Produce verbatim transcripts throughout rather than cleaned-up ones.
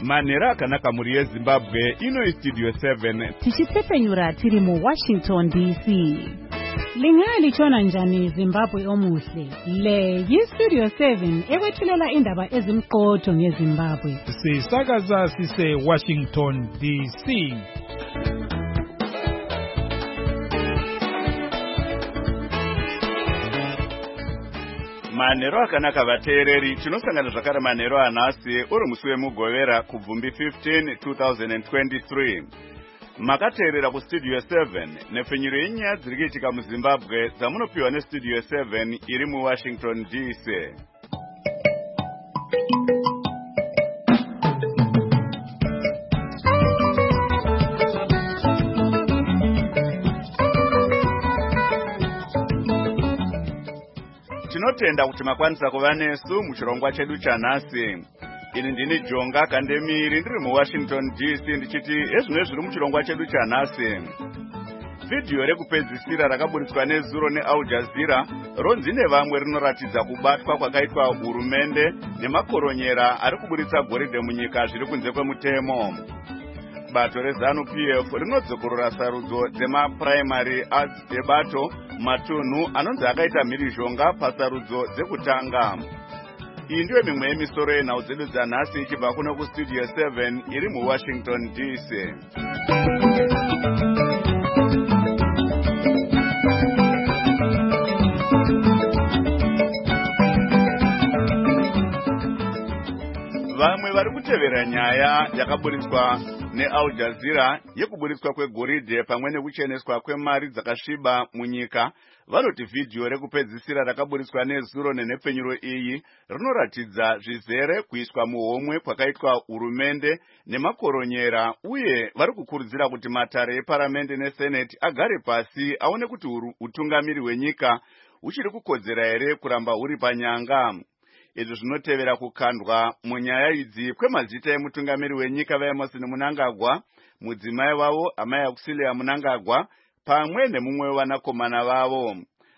Manera akanaka muri yeZimbabwe ino Studio seven tichitsepenyura tiri mu Washington D C. Lingali chona njani Zimbabwe omuhle. Le yi-Studio seven ekwethulela indaba ezimqotho ngeZimbabwe. Sisakaza sise Washington D C. Manero akanaka vateereri tinosangana zvakare manero anhasi uri musi wemugovera kubvumbi fifteen two thousand twenty-three. Makateerera kuStudio seven nepfenyuro yenyaya dziri kuitika muZimbabwe dzamunopiwa neStudio seven iri muWashington D C. Tinotenda kuti makwanisa kuva nesu muchirongwa chedu chanhasi. Ini ndini Jonga Kandemiri ndiri muWashington D C ndichiti ezvino zviri muchirongwa chedu chanhasi. Video rekupedzisira rakaburitswa neZuro neAl Jazeera ronzi nevamwe rinoratidza kubatwa kwakaitwa hurumende nemakoronyera ari kuburitsa goridhe munyika zviri kunze kwemutemo. Bato reZANU-P F rinodzokorora sarudzo dzemaprimary arts ebato matunhu anonzi akaita mhirizhonga pasarudzo dzekutanga. Iyi ndiyo mimwe yemisoro yenhau dzedu dzanhasi ichibva kuno kuStudio seven iri muWashington D C. Vamwe vari kutevera nyaya yakaburitswa neAl Jazeera yekuburitswa kwegoridhe pamwe nekucheneswa kwemari dzakasviba munyika vanoti vhidhiyo rekupedzisira rakaburitswa neZuro nenhepfenyuro iyi rinoratidza zvizere kuiswa muhomwe kwakaitwa hurumende nemakoronyera, uye vari kukurudzira kuti matare eparamende neseneti agare pasi aone kuti utungamiri hwenyika huchiri kukodzera here kuramba huri panyanga. Izvi zvinotevera kukandwa munyaya idzi kwemazita emutungamiri wenyika vaEmmerson Mnangagwa, mudzimai wavo Amai Auxillia Mnangagwa pamwe nemumwe wevanakomana vavo.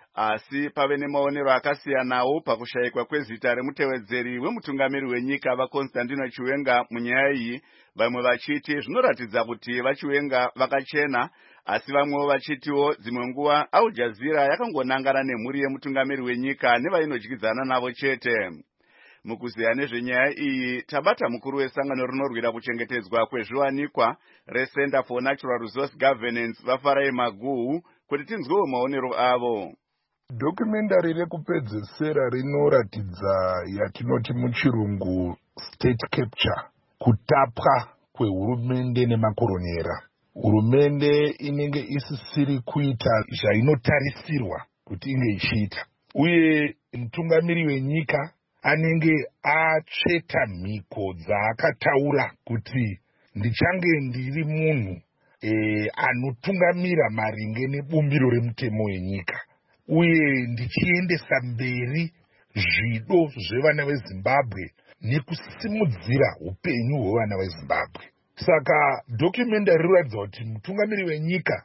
Asi pave nemaonero akasiyanawo pakushayikwa kwezita remutevedzeri wemutungamiri wenyika vaConstantino Chiwenga munyaya iyi, vamwe vachiti zvinoratidza kuti vaChiwenga vakachena, asi vamwewo vachitiwo dzimwe nguva Al Jazeera yakangonangana nemhuri yemutungamiri wenyika nevainodyidzana navo chete. Mukuziya nezvenyaya iyi tabata mukuru wesangano rinorwira kuchengetedzwa kwezviwanikwa reCenter for Natural Resource Governance vaFarai Maguhu kuti tinzwewo maonero avo. Documentary rekupedzisira rinoratidza yatinoti muchirungu state capture, kutapwa kwehurumende nemakoronyera. Hurumende inenge isisiri kuita zvainotarisirwa kuti inge ichiita, uye mutungamiri wenyika anenge atsveta mhiko dzaakataura kuti ndichange ndiri munhu e, anotungamira maringe nebumbiro remutemo wenyika, uye ndichiendesa mberi zvido zvevana veZimbabwe nekusimudzira upenyu hwevana veZimbabwe. Saka documentary rinoratidza kuti mutungamiri wenyika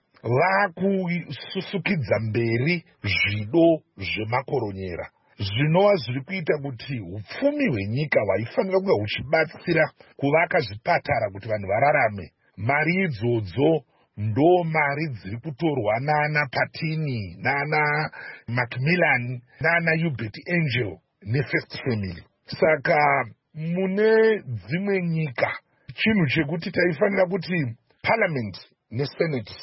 vakususukidza mberi zvido zvemakoronyera, zvinova zviri kuita kuti upfumi hwenyika hwaifanira kunge huchibatsira kuvaka zvipatara kuti vanhu vararame, mari idzodzo ndo mari dziri kutorwa nana Patini, nana Macmillan, nana Hubert Angel neFirst Family. Saka mune dzimwe nyika chinhu chekuti taifanira kuti Parliament neSenate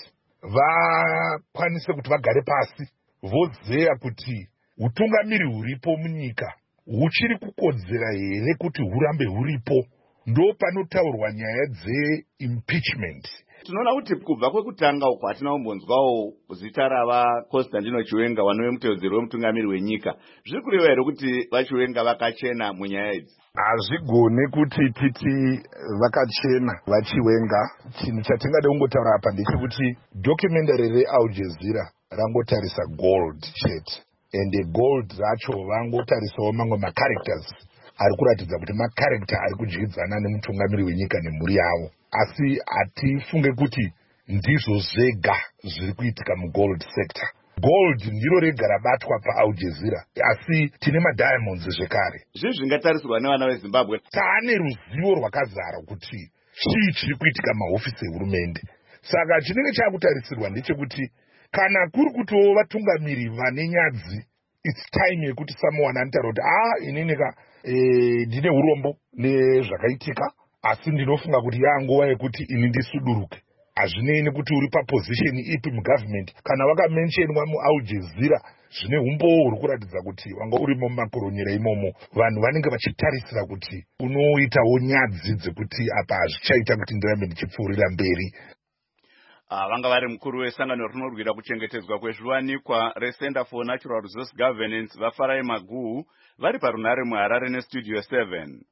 vakwanise kuti vagare pasi vozeya kuti utungamiri huripo munyika huchiri kukodzera here kuti hurambe huripo. Ndo panotaurwa nyaya dzeimpeachment. Tinoona kuti kubva kwekutanga uko hatina kumbonzwawo zita ravaConstantino Chiwenga vanove mutevedzeri wemutungamiri wenyika. Zviri kureva here kuti vaChiwenga vakachena munyaya idzi? Hazvigone kuti titi vakachena vaChiwenga. Chinhu chatingada kungotaura apa ndechekuti documentary reAl Jazeera rangotarisa gold chete, ende gold racho vangotarisawo mamwe macharacters ari kuratidza kuti macharacter ari kudyidzana nemutungamiri wenyika nemhuri yavo, asi hatifunge kuti ndizvo zvega zviri kuitika mugold sector. gold ndiro rega rabatwa paAl Jazeera, asi tine madiamonds zvekare. Zvizvi zvingatarisirwa nevana veZimbabwe. Taane ruzivo rwakazara kuti chii chiri kuitika mahofisi ehurumende. Saka chinenge chakutarisirwa ndechekuti kana kuri kutiwo vatungamiri vane nyadzi, it's time yekuti someone anotaura kuti ah ininika eh, ndine urombo nezvakaitika, asi ndinofunga kuti yanguva yekuti ini ndisuduruke. Hazvinei nekuti uri paposition ipi mugovernment, kana wakamentionwa muAl Jazeera zvine umbowo huri kuratidza kuti wanga urimo mumakoronyera imomo, vanhu vanenge vachitarisira kuti unoitawo nyadzi dzekuti apa hazvichaita kuti ndirambe ndichipfuurira mberi. Ah, vanga vari mukuru wesangano rinorwira kuchengetedzwa kwezviwanikwa reCenter for Natural Resource Governance vaFarai Maguhu vari parunare muHarare neStudio seven.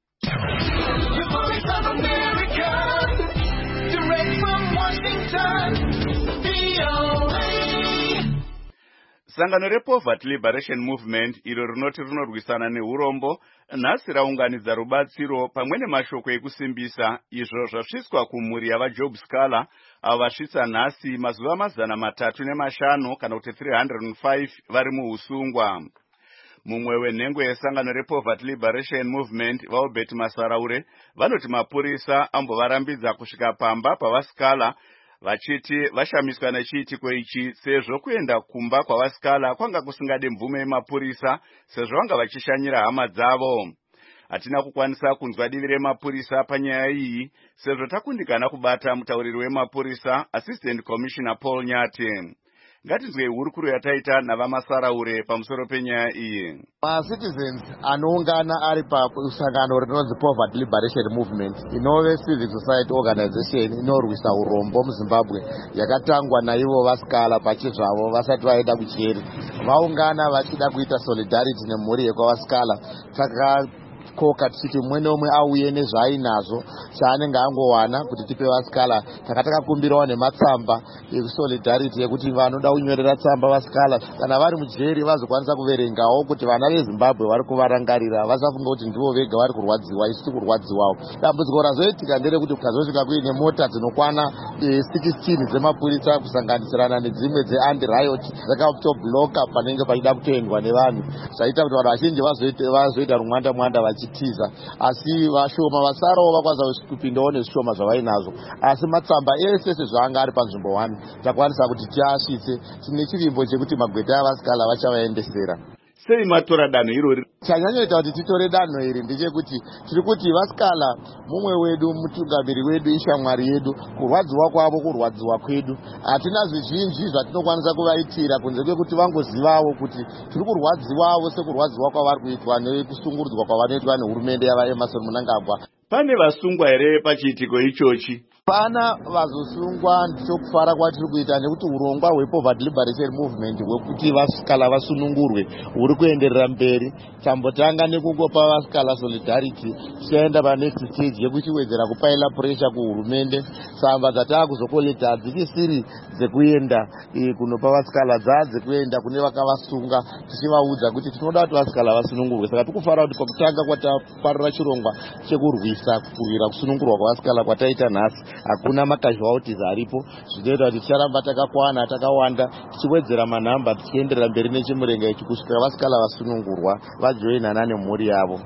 Sangano rePoverty Liberation Movement iro rinoti rinorwisana neurombo nhasi raunganidza rubatsiro pamwe nemashoko ekusimbisa izvo zvasviswa kumhuri yavaJob Scala avo vasvitsa nhasi mazuva mazana matatu nemashanu kana kuti three hundred five vari muusungwa. Mumwe wenhengo yesangano rePoverty Liberation Movement vaUbert Masaraure vanoti mapurisa ambovarambidza kusvika pamba pavaScala vachiti vashamiswa nechiitiko ichi sezvo kuenda kumba kwavaScala kwanga kusingade mvume yemapurisa sezvo vanga vachishanyira hama dzavo. Hatina kukwanisa kunzwa divi remapurisa panyaya iyi sezvo takundikana kubata mutauriri wemapurisa Assistant Commissioner Paul Nyati. Ngatinzwe hurukuro yataita navaMasaraure pamusoro penyaya iyi. Ma-citizens anoungana ari pasangano rinonzi Poverty Liberation Movement inove civic society organization inorwisa urombo muZimbabwe yakatangwa naivo vaScala pachizvavo vasati vaenda kucheri. Vaungana vachida kuita solidarity nemhuri yekwavaScala. Taka koka tichiti mumwe nomwe auye nezvaainazvo chaanenge angowana kuti tipe vaScala. Takataka kumbirawo nematsamba ekusolidarity yekuti vanoda kunyorera tsamba vaScala kana vari mujeri vazokwanisa kuverengawo kuti vana veZimbabwe vari kuvarangarira, vasafunga kuti ndivo vega vari kurwadziwa, isu tiri kurwadziwawo. Dambudziko razoitika nderekuti kukazosvika kuine mota dzinokwana sixteen dzemapurisa kusanganisirana nedzimwe dzeanti-riot dzakatobloka panenge pachida kutoendwa nevanhu, zvaita kuti vanhu vazhinji vazoita rumwanda mwanda vachitiza, asi vashoma vasarawo vakwanisa kupindawo nezvishoma zvavainazvo. Asi matsamba ese sezvaanga ari panzvimbo one takwanisa kuti tiasvitse. Tine chivimbo chekuti magweta avaScala vachavaendesera. Sei matora danho irori? Chanyanyoita kuti titore danho iri ndechekuti tiri kuti vaScala mumwe wedu, mutungamiri wedu, ishamwari yedu, kurwadziwa kwavo kurwadziwa kwedu. Hatina zvizhinji zvatinokwanisa kuvaitira kunze kwekuti vangozivawo kuti tiri kurwadziwawo sekurwadziwa kwavari kuitwa nekusungurudzwa kwavanoitwa nehurumende yavaEmmerson Mnangagwa. Pane vasungwa here pachiitiko ichochi? Pana vazosungwa, ndicho kufara kwatiri kuita nekuti urongwa hwePoverty Liberation Movement hwekuti vaScala vasunungurwe huri kuenderera mberi. Tambotanga nekungopa vaScala solidarity, tichaenda panext stage yekuchiwedzera kupaila pressure kuhurumende. Tsamba dzatava kuzokolekta hadzichisiri dzekuenda kunopa vaScala, dzava dzekuenda kune vakavasunga tichivaudza kuti tinoda kuti vaScala vasunungurwe. Saka tikufara kuti pakutanga kwataparira chirongwa chekurwisa kurwira kusunungurwa kwavaScala kwataita nhasi hakuna macasualties aripo, zvinoita kuti ticharamba takakwana takawanda tichiwedzera manhamba tichienderera mberi nechimurenga ichi kusvikira vaScala vasunungurwa vajoinana nemhuri yavo.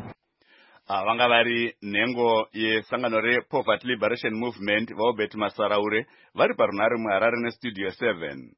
Vanga vari nhengo yesangano rePoverty Liberation Movement vaUbert Masaraure vari parunare muHarare neStudio seven.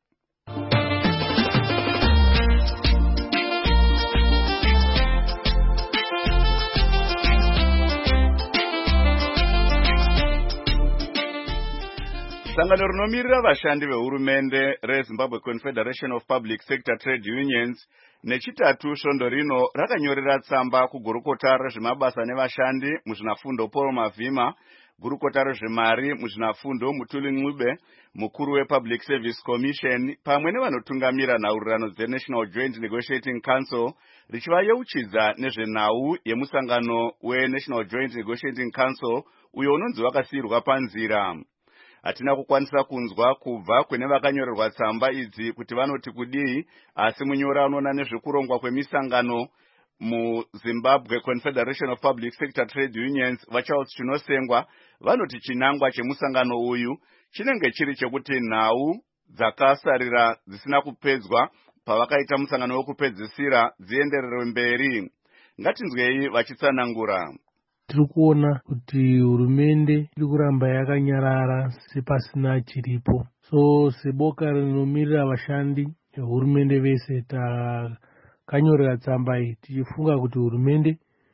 Sangano rinomirira vashandi vehurumende reZimbabwe Confederation of Public Sector Trade Unions nechitatu svondo rino rakanyorera tsamba kugurukota rezvemabasa nevashandi muzvinafundo Paul Mavhima, gurukota rezvemari muzvinafundo Mutuli Ncube, mukuru wePublic Service Commission pamwe nevanotungamira nhaurirano dzeNational Joint Negotiating Council richivayeuchidza nezvenhau yemusangano weNational Joint Negotiating Council uyo unonzi wakasiyirwa panzira. Hatina kukwanisa kunzwa kubva kune vakanyorerwa tsamba idzi kuti vanoti kudii, asi munyora unoona nezvekurongwa kwemisangano muZimbabwe Confederation of Public Sector Trade Unions vaCharles Chinosengwa vanoti chinangwa chemusangano uyu chinenge chiri chekuti nhau dzakasarira dzisina kupedzwa pavakaita musangano wekupedzisira dzienderere mberi. Ngatinzwei vachitsanangura. Tiri kuona kuti hurumende iri kuramba yakanyarara sepasina chiripo. So seboka rinomirira vashandi hurumende vese takanyorera tsamba iyi tichifunga kuti hurumende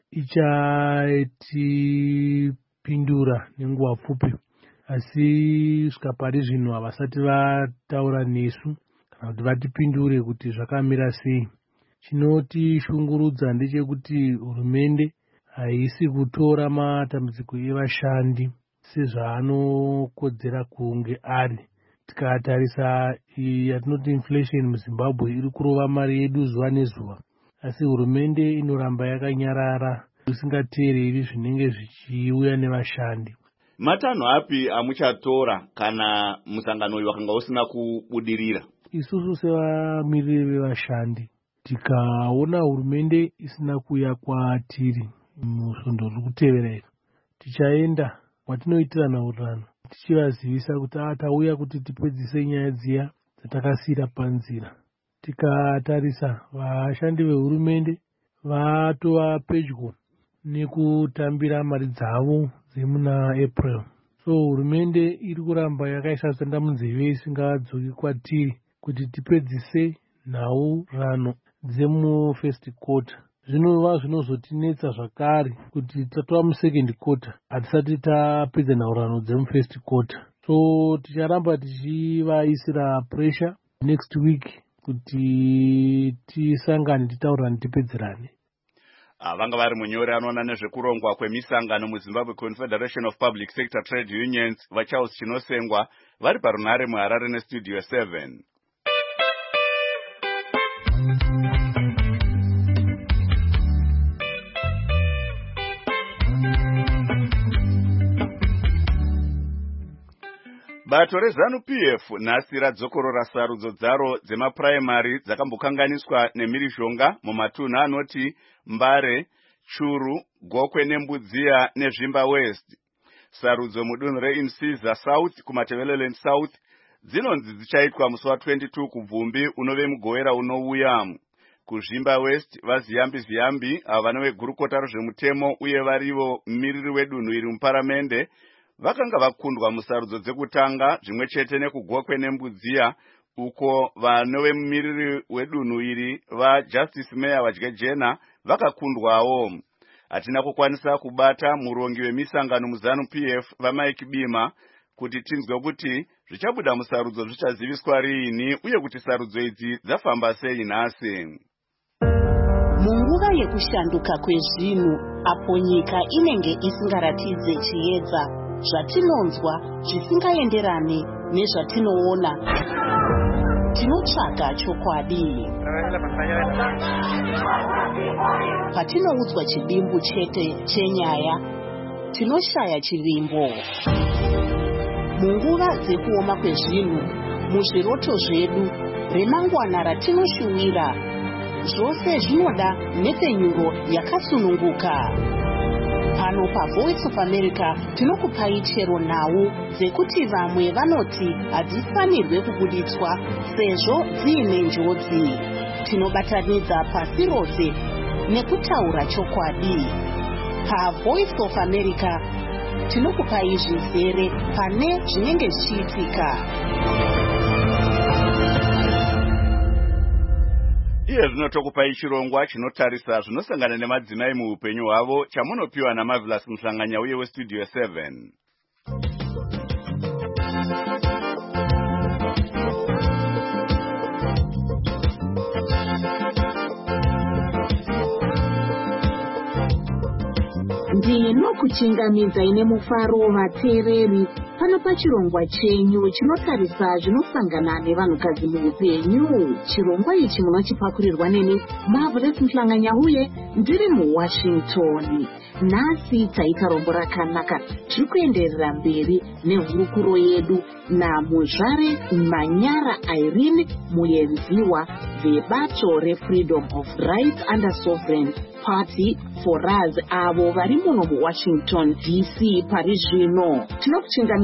ichatipindura nenguva pfupi, asi svika pari zvino havasati vataura nesu kana kuti vatipindure kuti zvakamira sei. Chinotishungurudza ndechekuti hurumende haisi kutora matambudziko evashandi sezvaanokodzera kunge ari. Tikatarisa yatinoti inflation muZimbabwe iri kurova mari yedu zuva nezuva, asi hurumende inoramba yakanyarara isingateereri zvinenge zvichiuya nevashandi. Matanho api amuchatora kana musangano uyu wakanga usina kubudirira? Isusu sevamiriri vevashandi tikaona hurumende isina kuuya kwatiri musvondo riri kutevera iri, tichaenda kwatinoitira nhaurirano tichivazivisa kuti tauya kuti tipedzise nyaya dziya dzatakasira panzira. Tikatarisa vashandi vehurumende vatova pedyo nekutambira mari dzavo dzemuna April. So hurumende iri kuramba yakaisa tsanda munzeve isingadzoki kwatiri kuti tipedzise nhaurirano dzemu first quarter. Zvinova zvinozotinetsa zvakare kuti tatova musecond quarter hatisati tapedza nhaurirano dzemu first quarter. So ticharamba tichivaisira pressure next week kuti tisangane titaurirane tipedzerane. Vanga vari munyori anoona nezvekurongwa kwemisangano muZimbabwe Confederation of Public Sector Trade Unions vaCharles Chinosengwa vari parunhare muHarare nestudio seven. Bato reZANU-P F nhasi radzokorora sarudzo dzaro dzemapuraimari dzakambokanganiswa nemhirizhonga mumatunhu anoti Mbare, Churu, Gokwe neMbudziya neZvimba West. Sarudzo mudunhu reInsiza South kuMatabeleland South dzinonzi dzichaitwa musi wa22 kubvumbi unove mugowera unouya. KuZvimba West vaZiyambi Ziyambi avo vanove gurukota rezvemutemo uye varivo mumiriri wedunhu iri muparamende vakanga vakundwa musarudzo dzekutanga zvimwe chete nekugokwe neMbudziya uko vanove mumiriri wedunhu iri vaJustice Mayor vaDyejena vakakundwawo. Hatina kukwanisa kubata murongi wemisangano muZANU-P F vaMike Bima kuti tinzwe kuti zvichabuda musarudzo zvichaziviswa riini uye kuti sarudzo idzi dzafamba sei nhasi. Munguva yekushanduka kwezvinhu apo nyika inenge isingaratidze chiedza, zvatinonzwa zvisingaenderane nezvatinoona, tinotsvaga chokwadi. Patinoudzwa chidimbu chete chenyaya, tinoshaya chivimbo. Munguva dzekuoma kwezvinhu, muzviroto zvedu, remangwana ratinoshuwira, zvose zvinoda nhepfenyuro yakasununguka. Pano paVoice of America tinokupai chero nhau dzekuti vamwe vanoti hadzifanirwe kubuditswa sezvo dziine njodzi. Tinobatanidza pasi rose nekutaura chokwadi. PaVoice of America tinokupai zvizere pane zvinenge zvichiitika. Iye zvinotokupai chirongwa chinotarisa zvinosangana nemadzimai muupenyu hwavo chamunopiwa naMarvelous Muhlanganya uye westudio seven. Ndinokuchingamidza ine mufaro vateereri pano pachirongwa chenyu chinotarisa zvinosangana nevanhukadzi muupenyu. Chirongwa ichi munochipakurirwa neni Marvelous Muhlanganya uye ndiri muWashington. Nhasi taita rombo rakanaka, tiri kuenderera mberi nehurukuro yedu naMuzvare Manyara Irene muenziwa vebato reFreedom of Rights and Sovereign Party for Us avo vari muno muWashington D C pari zvino. Tinokuchingamidza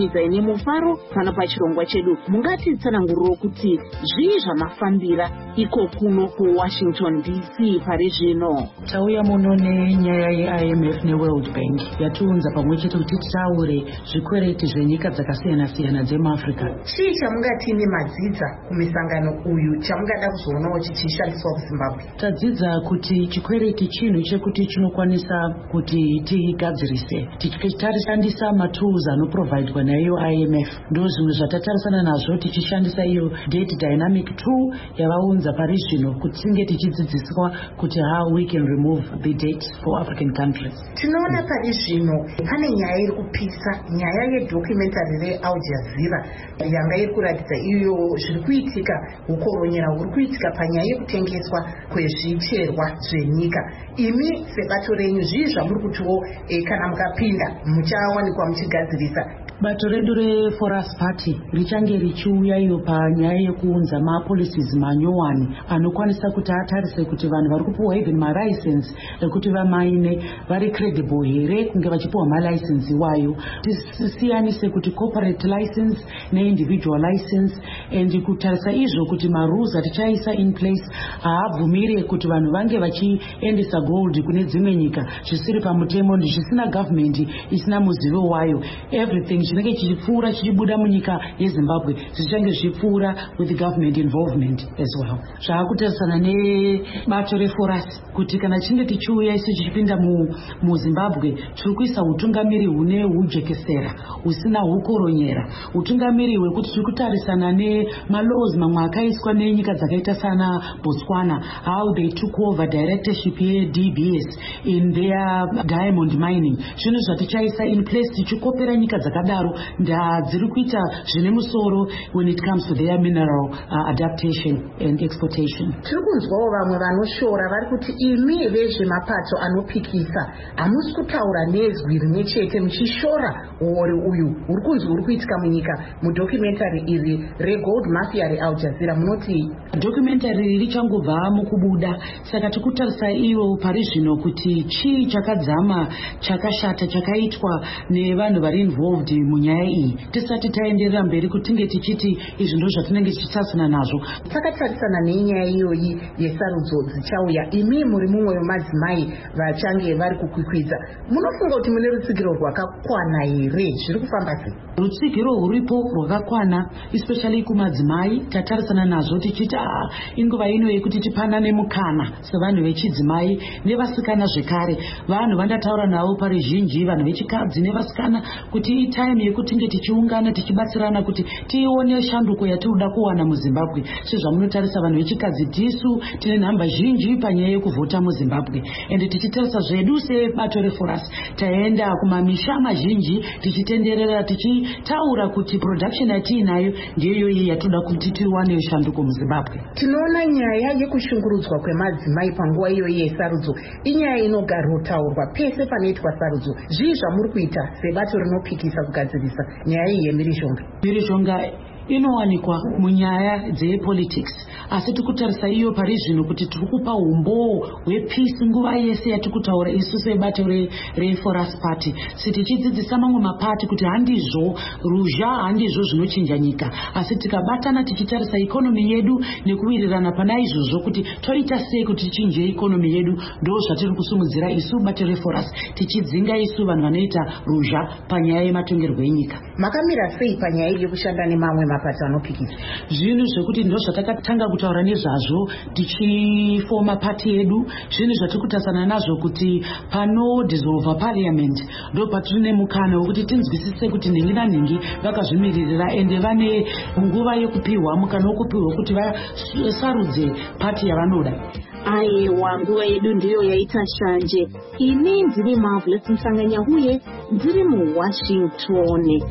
kukurumidza ine mufaro pano pachirongwa chedu. Mungatitsananguriro kuti zvii zvamafambira iko kuno kuwashington D C pari zvino. Tauya muno nenyaya ye-I M F neWorld Bank yatiunza pamwe chete kuti titaure zvikwereti zvenyika dzakasiyana-siyana dzemuAfrica. Chii chamungati nemadzidza kumisangano uyu chamungada kuzoonawo chichishandiswa kuZimbabwe? Tadzidza kuti chikwereti chinhu chekuti chinokwanisa kuti tigadzirise tichitarishandisa matools anoprovidwa nayo I M F. Ndo zvimwe zvatatarisana nazvo tichishandisa iyo date dynamic tool yavaunza pari zvino kuti tinge tichidzidziswa kuti how we can remove the debt for African countries. Tinoona pari zvino pane nyaya iri kupisa, nyaya yedocumentary reAl Jazeera yanga iri kuratidza iyo zviri kuitika ukoronyera huri kuitika panyaya yekutengeswa kwezvicherwa zvenyika. Imi sebato renyu zvii zvamuri kutiwo e, kana mukapinda muchawanikwa muchigadzirisa? Bato redu reForus Party richange richiuya iyo panyaya yekuunza mapolicies manyowani anokwanisa kuti atarise kuti vanhu vari kupiwa even malicense ekuti vamaine vari credible here kunge vachipiwa malicense iwayo. Tisiyanise kuti corporate license neindividual license and kutarisa izvo kuti marules atichaisa in place haabvumiri kuti vanhu vange vachiendesa gold kune dzimwe nyika zvisiri pamutemo zvisina government isina muzivo wayo. Everything chinenge chichipfuura chichibuda munyika yeZimbabwe zvichange zvichipfuura with the government involvement as well. Zvakutarisana nebato reForus kuti kana chinge tichiuya isu tichipinda muZimbabwe tiri kuisa utungamiri hune hujekesera husina hukoronyera, utungamiri hwekuti tiri kutarisana nemalaws mamwe akaiswa nenyika dzakaita sana Botswana, how they took over directorship ye-D B S in their diamond mining. Zvinhu zvatichaisa in place tichikopera nyika dzakadaro ndadziri kuita zvine musoro when it comes to their mineral uh, adaptation and exportation. Tiri kunzwawo vamwe vanoshora vari kuti imi vezvemapato anopikisa hamusi kutaura nezwi rimwe chete muchishora uori uyu uri kunzi uri kuitika munyika. Mudocumentary iri regold mafia reAl Jazeera munoti documentary richangobva mukubuda, saka tikutarisa iyo pari zvino kuti chii chakadzama chakashata chakaitwa nevanhu vari involved munyaya iyi tisati taenderera mberi kuti tinge tichiti izvi ndo zvatinenge tichitarisana nazvo. Takatarisana nenyaya iyoyi yesarudzo dzichauya, imi muri mumwe wemadzimai vachange vari kukwikwidza, munofunga kuti mune rutsigiro rwakakwana here? Zviri kufamba sei? Rutsigiro ruripo rwakakwana especially kumadzimai. Tatarisana nazvo tichiti ah inguva ino yekuti tipanane mukana sevanhu vechidzimai nevasikana zvekare. Vanhu vandataura navo pari zhinji vanhu vechikadzi nevasikana kuti time yekuti tinge tichiungana tichibatsirana kuti tione shanduko yatinoda kuwana muZimbabwe. Sezvamunotarisa vanhu vechikadzi tisu tine nhamba zhinji panyaya yekuvhota muZimbabwe ende tichitarisa zvedu sebato reForus taenda kumamisha mazhinji tichitenderera tichitaura kuti production yatiinayo ndiyo iyi yatoda kuti tiwane shanduko muZimbabwe. Tinoona nyaya yekushungurudzwa kwemadzimai panguva iyo yesarudzo inyaya inogara kutaurwa pese panoitwa sarudzo. Zvii zvamuri kuita sebato rinopikisa kugadzirisa nyaya iyi yemhirizhonga? Mhirizhonga inowanikwa munyaya dzepolitics asi tikutarisa iyo pari zvino kuti tiri kupa umbo hwepeace nguva yese yatikutaura isu sebato reForus Party sitichidzidzisa mamwe mapati kuti handizvo ruzha handizvo zvinochinja nyika, asi tikabatana tichitarisa ikonomi yedu nekuwirirana pana izvozvo kuti toita sei kuti tichinje ikonomi yedu ndo zvatiri kusumudzira isu bato reForus tichidzinga isu vanhu vanoita ruzha panyaya yematongerwo enyika. Makamira sei panyaya yekushanda nemamwe mapato anopikisa? Zvinhu zvekuti ndo zvatakatanga kutaura nezvazvo tichifoma pati yedu, zvinhu zvatikutarisana nazvo kuti pano dissolve parliament ndo patine mukana wekuti tinzwisise kuti nhingi nanhingi vakazvimiririra ende vane nguva yekupiwa mukana wekupiwa kuti vasarudze pati yavanoda. Aiwa, nguva yedu ndiyo yaita shanje. Ini ndiri Marvelous Msanganyahuye, ndiri muWashington.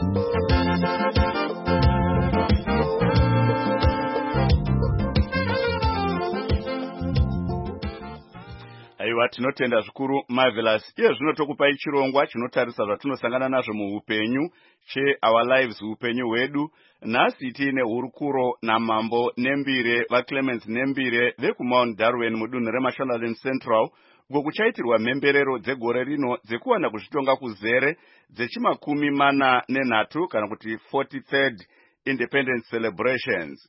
Aiwa, tinotenda zvikuru Marvelous. Iye zvino tokupai chirongwa chinotarisa zvatinosangana nazvo muupenyu che Our Lives, upenyu hwedu. Nhasi tiine Hurukuro naMambo Nembire, vaClemens Nembire veku Mount Darwin mudunhu reMashonaland Central, uko kuchaitirwa mhemberero dzegore rino dzekuwana kuzvitonga kuzere dzechimakumi mana nenhatu kana kuti forty-third independence celebrations.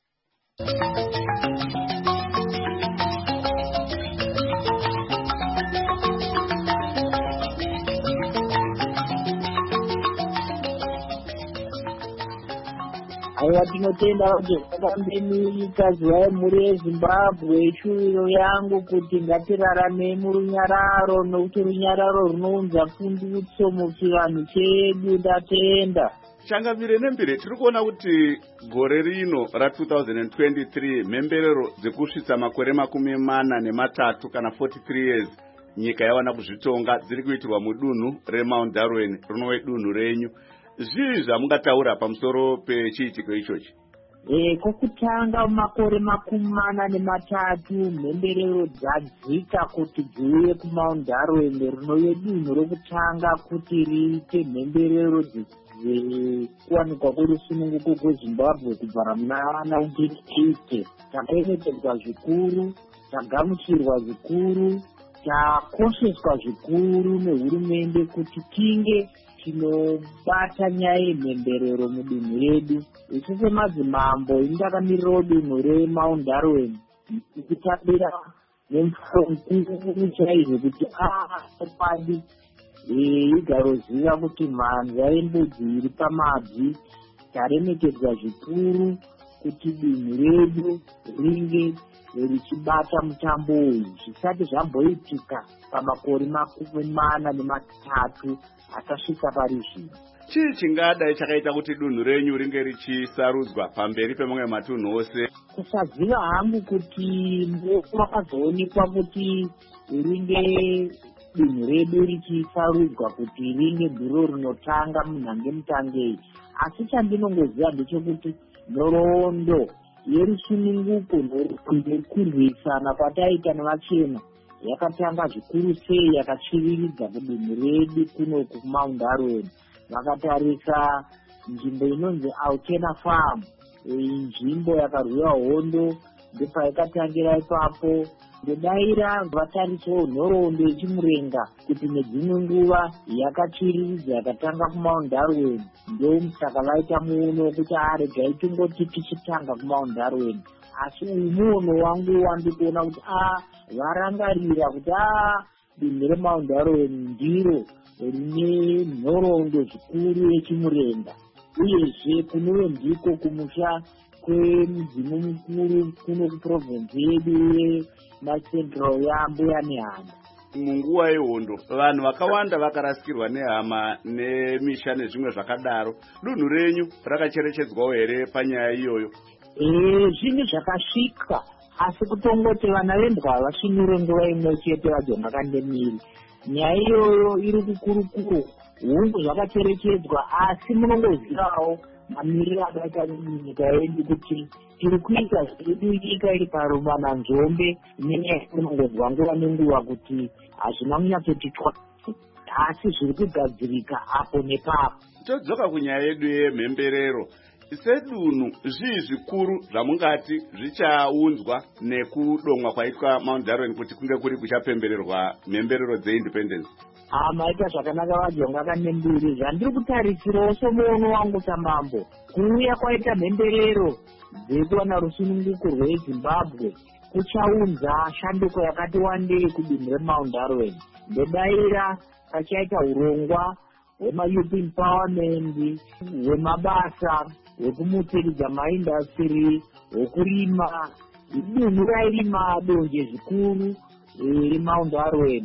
Aiwa, tinotenda kuti zvakambemika zuva yemhuri yeZimbabwe. Ishuviro yangu kuti ngatirarame murunyararo, nokuti runyararo runounza pundutso muchivanhu chedu. Ndatenda changamire nembire tiri kuona kuti gore rino ra twenty twenty-three mhemberero dzekusvitsa makore makumi mana nematatu kana forty-three years nyika yawana kuzvitonga dziri kuitirwa mudunhu reMount Darwin rinove dunhu renyu. Zvii zvamungataura pamusoro pechiitiko ichochi? E, kokutanga makore makumi mana nematatu mhemberero dzadzika kuti dziuye kuMount Darwin rinove dunhu rokutanga kuti riite mhemberero dzekuwanikwa kwerusununguko kweZimbabwe kubvira muna nineteen eighty. Takaemekedzwa zvikuru, tagamuchirwa zvikuru, takosheswa zvikuru nehurumende kuti tinge tinobata nyaya yemhemberero mudunhu redu. Isu semadzimambo indakamirirawo dunhu reMount Darwin kutambira nemufaro mukuru chaizvo kuti aapadi igaroziva kuti mhanza yembudzi iri pamabvi. Taremekedzwa zvikuru kuti dunhu redu ringe richibata mutambo uyu zvisati zvamboitika pamakore makumi mana nematatu akasvika pari zvino. Chii chingadai chakaita kuti dunhu renyu ringe richisarudzwa pamberi pemamwe matunhu ose? Kusaziva hangu kuti makazoonekwa kuti ringe dunhu redu richisarudzwa kuti ringe dhuro rinotanga munhange mutangei. Asi chandinongoziva ndechekuti nhoroondo yerusununguko nekurwisana kwataita nevachena yakatanga zvikuru sei, yakachiviridza kudunhu redu kuno kuMount Darwin. Vakatarisa nzvimbo inonzi Autena Farm, nzvimbo yakarwiwa hondo, ndopaikatangira ipapo. Ndodaira vatarisawo nhoroondo yechimurenga kuti nedzimwe nguva yakachiviridza yakatanga kuMount Darwin. Ndomusaka vaita muono kuti aregai tongoti tichitanga kuMount Darwin. Asi uyu muono wangu wandikuona kuti a varangarira kuti a dunhu reMount Darwin ndiro rine nhoroondo zvikuru yechimurenga, uyezve kunove ndiko kumusha kwemudzimu mukuru kuno kuprovinsi yedu yeMacentral yaMbuya neHanda. Munguva yehondo vanhu vakawanda vakarasikirwa nehama nemisha nezvimwe zvakadaro. Dunhu renyu rakacherechedzwawo here panyaya iyoyo? Eh, zvinhu zvakasvika, asi kutongoti vana vembwa vasvinire nguva imwe chete vajoma kandemiri. Nyaya iyoyo iri kukurukuru, hungu zvakacherechedzwa, asi munongozivawo mamiriro akaita nyika yedu kuti tiri kuita zvedu nyika iri parumana nzombe. Nenyaya inongodzwa nguva nenguva kuti hazvina kunyatsotitwa, asi zviri kugadzirika apo nepapo. Todzoka kunyaya yedu yemhemberero. Sedunhu zvii zvikuru zvamungati zvichaunzwa nekudomwa kwaitwa Mount Darwin kuti kunge kuri kuchapembererwa mhemberero dzeindependence? Ah, maita zvakanaka vajonga kanembiri. Zvandiri kutarisirawo somuono wangu samambo, kuuya kwaita mhemberero dzekuwana rusununguko rweZimbabwe kuchaunza shanduko yakati wandei kudunhu reMount Darwin. Ndodaira pachaita urongwa hwema-youth empowerment, hwemabasa, hwekumutsiridza maindastry, hwekurima. Idunhu rairima donje zvikuru reMount Darwin.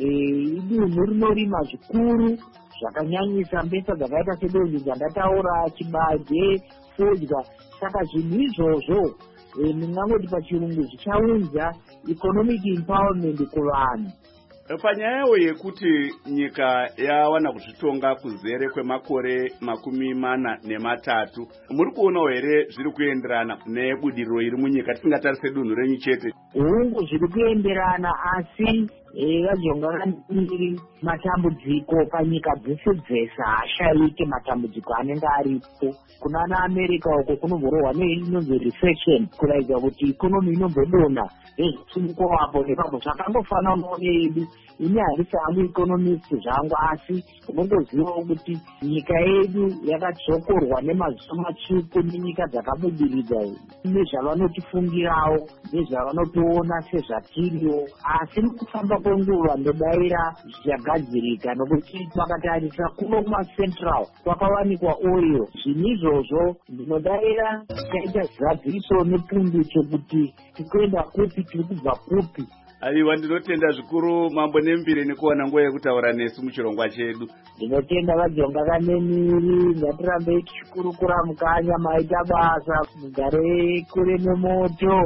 Idunhu rinorima zvikuru zvakanyanyisa mbesa dzakaita sedonje dzandataura, chibage, fodya. Saka zvinhu izvozvo ndingangoti pachirungu zvichaunza economic empowerment kuvanhu. Panyayawo yekuti nyika yawana kuzvitonga kuzere kwemakore makumi mana nematatu, muri kuonawo here zviri kuenderana nebudiriro iri munyika tisingatarise dunhu renyu chete? hungu zviri kuenderana asi vajonga kandiri matambudziko panyika dzese dzese haashaike matambudziko anenge aripo. kunana America uko kunomborehwa neinonzi recession kuraidza kuti ikonomi inombodonha nezvisimukowapo nepamwe zvakangofananawo needu. ini handisi hangu economist zvangu asi unongozivawo kuti nyika yedu yakadzokorwa nemazuva matsvuku nenyika dzakabudiridza nezvavanotifungirawo nezvavanotiona sezvatiriwo. asi mukufamba kwenguva ndodaira zvichagadzirika nokuti pakatarisa kuno kumacentral kwakawanikwa oil. zvinhu izvozvo ndinodaira tikaita zadziso nepundutso kuti tikuenda kupi tiri kubva kupi. aiwa ndinotenda zvikuru Mambo Nembire nekuwana nguva yekutaura nesu muchirongwa chedu. ndinotenda vajonga kanemiri. ngatirambe tichikurukura mukanya maita basa mugare kure nemoto.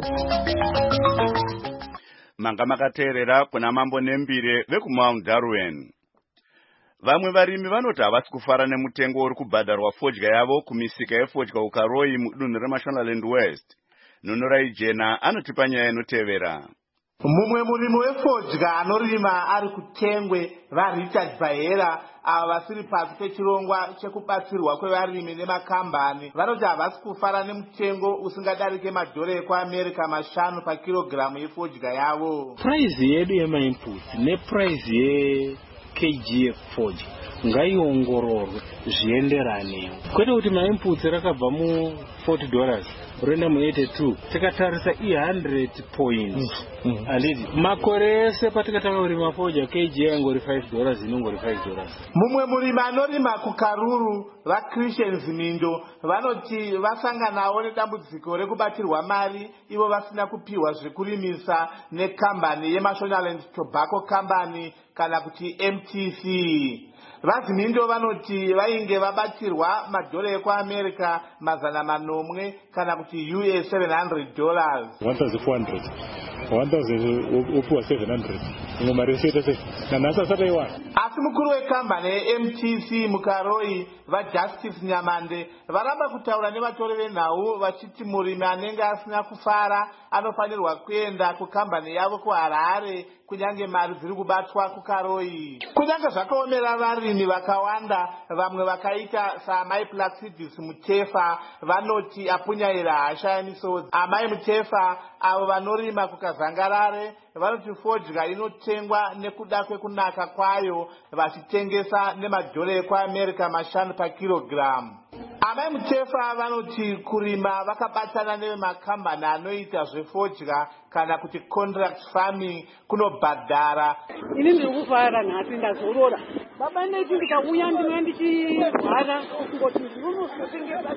manga makateerera kuna Mambo Nembire vekumount Darwen. vamwe varimi vanoti havasi kufara nemutengo uri kubhadharwa fodya yavo kumisika yefodya kuKaroi mudunhu reMashonaland West. Nunurai Jena anotipa nyaya inotevera. mumwe murimi wefodya anorima ari kutengwe vaRichard Bahera ava vasiri pasi pechirongwa chekubatsirwa kwevarimi nemakambani vanoti havasi kufara nemutengo usingadarike madhora ekuamerica mashanu pakirogiramu yefodya yavo. Price yedu yemainputs neprice ye-K G F fodya ngaiongororwe zvienderanewo. kwete kuti mainputs rakabva mu forty dollars roenda mu eighty-two tikatarisa i one hundred points handiti makore ese patikatanga kurima fodya K G yangori five dollars inongori five dollars. mumwe murimi anorima kuKaruru vaChristians Mindo vanoti vasanganawo nedambudziko rekubatirwa mari ivo vasina kupiwa zvekurimisa nekambani yeMashonaland Tobacco Company kana kuti M T C. vaZimindo vanoti vainge vabatirwa madhora ekuamerica mazana manomwe kana kuti U S seven hundred dollars. one thousand four hundred one thousand opiwa seven hundred imwe mari yese yese nanhasi asataiwana. asi mukuru wekambani ye-M T C muKaroi vaJustice Nyamande varamba kutaura nevatori venhau vachiti murimi anenge asina kufara anofanirwa kuenda kukambani yavo kuHarare kunyange mari dziri kubatwa kuKaroi. kunyange zvakaomera varimi vakawanda vamwe vakaita saamai Placidis Mutefa vanoti apunyaira hasha misodzi. amai Mutefa avo vanorima kuKazangarare vanoti fodya inotengwa nekuda kwekunaka kwayo vachitengesa nemadhora ekuamerica mashanu pakirogiramu. amai Mutefa vanoti kurima vakabatana nevemakambani anoita zvefodya kana kuti contract farming kunobhadhara. ini ndiri kufara nhasi ndazorora baba ndeti ndikauya ndinoya ndichirwara kungoti ndinonosotengesa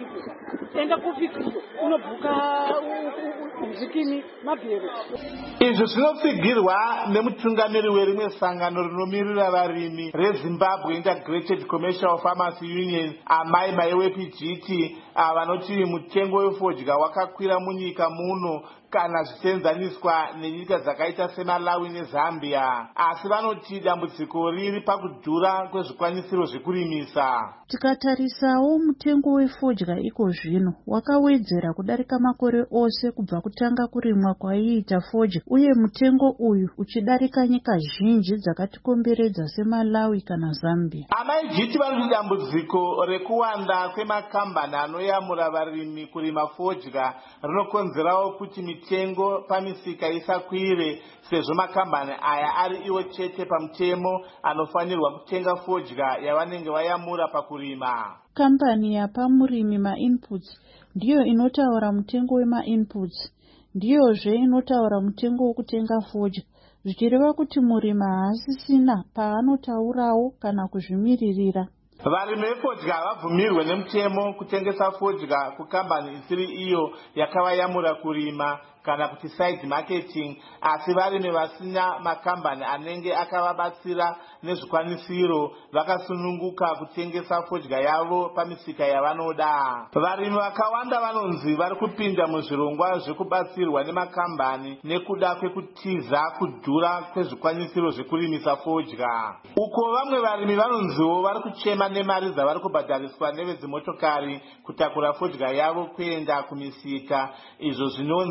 enda kufikiyo unobhuka zvikini mabhero. izvi zvinopfigirwa nemutungamiri werimwe sangano rinomirira varimi reZimbabwe Integrated Commercial Farmers Union amai Maiwepijiti vanoti mutengo wefodya wakakwira munyika muno kana zvichienzaniswa nenyika dzakaita seMalawi neZambia. asi vanoti dambudziko riri pakudhura kwezvikwanisiro zvekurimisa. tikatarisawo mutengo wefodya iko zvino wakawedzera kudarika makore ose kubva kutanga kurimwa kwaiita fodya uye mutengo uyu uchidarika nyika zhinji dzakatikomberedza seMalawi kana Zambia. amai Jiti vanoti dambudziko rekuwanda kwemakambani anoyamura varimi kurima fodya rinokonzerawo kuti mitengo pamisika isakwire sezvo makambani aya ari iwo chete pamutemo anofanirwa kutenga fodya yavanenge vayamura pakurima. kambani yapamurimi mainputs ndiyo inotaura mutengo wemainputs ndiyozve inotaura mutengo wokutenga fodya zvichireva kuti murimi haasisina paanotaurawo kana kuzvimiririra. varimi vefodya havabvumirwe nemutemo kutengesa fodya kukambani isiri iyo yakavayamura kurima kana kuti side marketing. asi varimi vasina makambani anenge akavabatsira nezvikwanisiro vakasununguka kutengesa fodya yavo pamisika yavanoda. varimi vakawanda vanonzi vari kupinda muzvirongwa zvekubatsirwa nemakambani nekuda kwekutiza kudhura kwezvikwanisiro zvekurimisa fodya. uko vamwe varimi vanonziwo vari kuchema nemari dzavari kubhadhariswa nevezimotokari kutakura fodya yavo kuenda kumisika izvo zvinonzi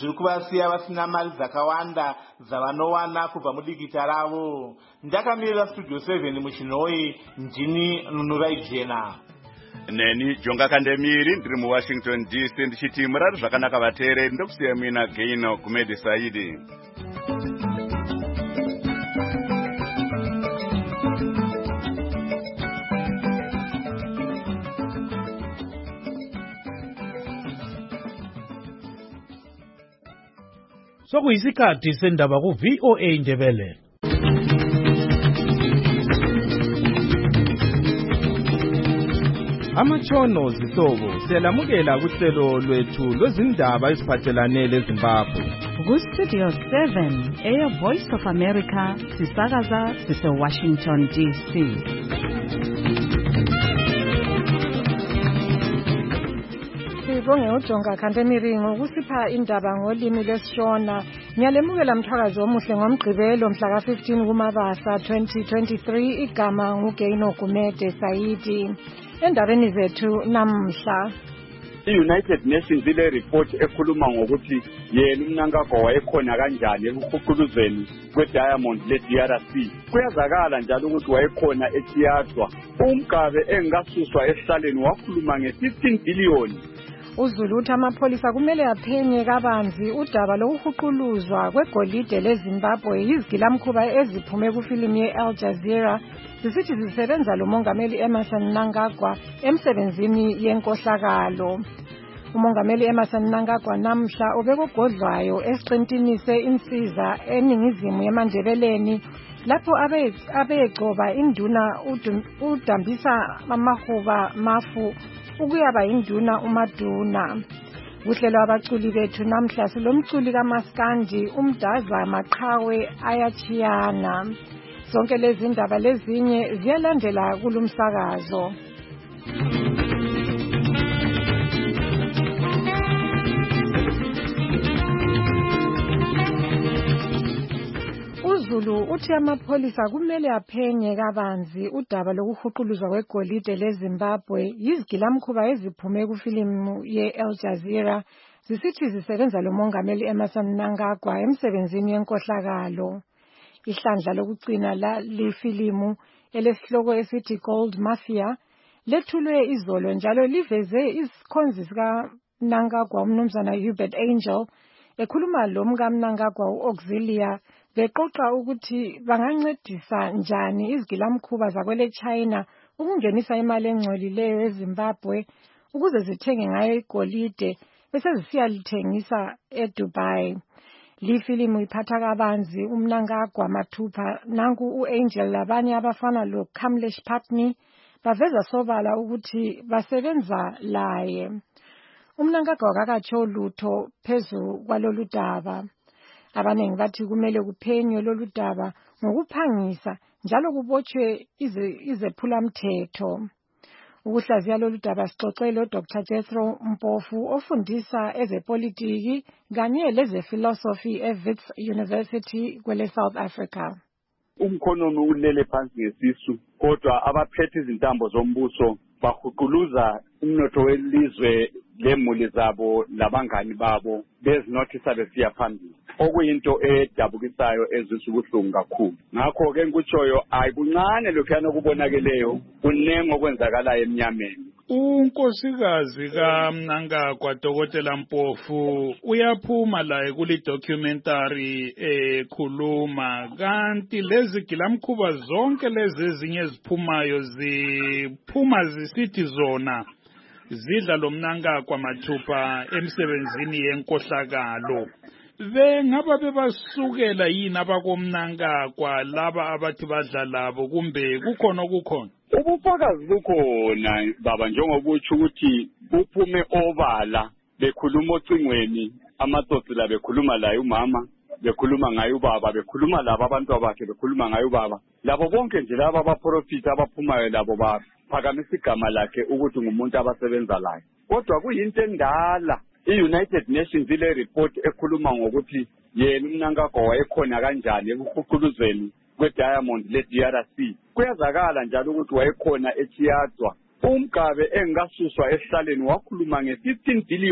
zviri kuvasiya vasina mari dzakawanda dzavanowana kubva mudikita ravo. Ndakamirira Studio seven muchinoi, ndini Nunurai Jena. Neni Jonga Kandemiri ndiri muWashington D C ndichiti murari zvakanaka vateereri, ndokusiya mina Gaino Kumedi Saidi. Sokuyisikhathi sendaba ku V O A Ndebele. Amatshono zihlobo siyalamukela kuhlelo lwethu lwezindaba eziphathelane leZimbabwe. Ku-Studio seven, Air Voice of America, sisakaza sise-Washington D C. Sibonge uJonga Kandemiri ngokusipha indaba ngolimi lwesiShona. Ngiyalemukela mthakazi omuhle ngomgqibelo mhla ka fifteen kuMabasa twenty twenty-three. Igama nguGaino Kumede Saidi. Endabeni zethu namhla, i-United Nations ile report ekhuluma ngokuthi yena uMnangagwa wayekhona kanjani ekuqhuqhuzeni kwe-Diamond le-D R C. Kuyazakala njalo ukuthi wayekhona eThiyadwa. uMgabe engakasuswa esihlaleni wakhuluma nge-fifteen billion. uZulu uthi amapholisa kumele aphenye kabanzi udaba lokuhuquluzwa kwegolide leZimbabwe yizigilamkhuba eziphume kufilimu ye-Al Jazeera zisithi zisebenza lo mongameli Emmerson Mnangagwa emsebenzini yenkohlakalo. Umongameli Emmerson Mnangagwa namhla obekugodlwayo esiqintini se-insiza eningizimu yeMandebeleni lapho abegcoba induna udambisa amahuba mafu ukuyaba induna uMaduna. Kuhlelo abaculi bethu namhla silomculi kaMaskandi uMdaza Maqhawe ayachiyana. Zonke lezi ndaba lezinye ziyalandela kulumsakazo. uZulu uthi amapholisa kumele aphenye kabanzi udaba lokuhuquluzwa kwegolide leZimbabwe yizigilamkhuba eziphume kufilimu ye-Al Jazeera zisithi zisebenza lo mongameli Emmerson Mnangagwa emsebenzini yenkohlakalo. Ihlandla lokugcina la lefilimu elesihloko esithi Gold Mafia lethulwe izolo njalo liveze isikhonzi sika Mnangagwa umnumzana Hubert Angel ekhuluma lo mka Mnangagwa uAuxilia beqoqa ukuthi bangancedisa njani izigilamkhuba zakwele China ukungenisa imali engcolileyo eZimbabwe ukuze zithenge ngayo igolide bese zisiya lithengisa eDubai. Lifilimu iphatha kabanzi uMnangagwa mathupha nanku uAngel labanye abafana lo Kamlesh Patni baveza sobala ukuthi basebenza laye. uMnangagwa akakatsho lutho phezu kwalolu daba. Abanengi bathi kumele kuphenywe lolu daba ngokuphangisa njalo kubotshwe izephulamthetho. Ukuhlaziya lolu daba sixoxele uDr Jethro Mpofu ofundisa ezepolitiki kanye lezephilosophy eWits University kwele South Africa. Umkhonomi ulele phansi ngesisu kodwa abaphethe izintambo zombuso bahuquluza umnotho welizwe lemuli zabo labangani babo bezinothisa besiya phambili okuyinto edabukisayo ezisubuhlungu kakhulu. Ngakho ke ngikutshoyo ayikuncane lokho yanokubonakeleyo kunengo kwenzakalayo emnyameni. Unkosikazi kaMnangagwa Dokotela Mpofu uyaphuma la kuli documentary ekhuluma kanti lezi gilamkhuba zonke lezi ezinye eziphumayo ziphuma zisithi zona zidla lo Mnangagwa mathupha emsebenzini yenkohlakalo. Bengaba bebasukela yini abakoMnangagwa laba abathi badla labo kumbe kukhona okukhona? Ubufakazi bukhona baba njengobutsho ukuthi kuphume obala bekhuluma ocingweni amatsotsi la bekhuluma la umama bekhuluma ngayo ubaba bekhuluma laba abantu abakhe bekhuluma ngayo ubaba labo bonke nje laba abaprofita abaphumayo labo baphakamisa igama lakhe ukuthi ngumuntu abasebenza laye. Kodwa kuyinto endala i-United Nations ile report ekhuluma ngokuthi yena uMnangagwa wayekhona kanjani ekuhuquluzeni kwe-Diamond le-D R C. Kuyazakala njalo ukuthi wayekhona eThiyadwa. uMgabe engakasuswa esihlaleni wakhuluma nge-fifteen billion.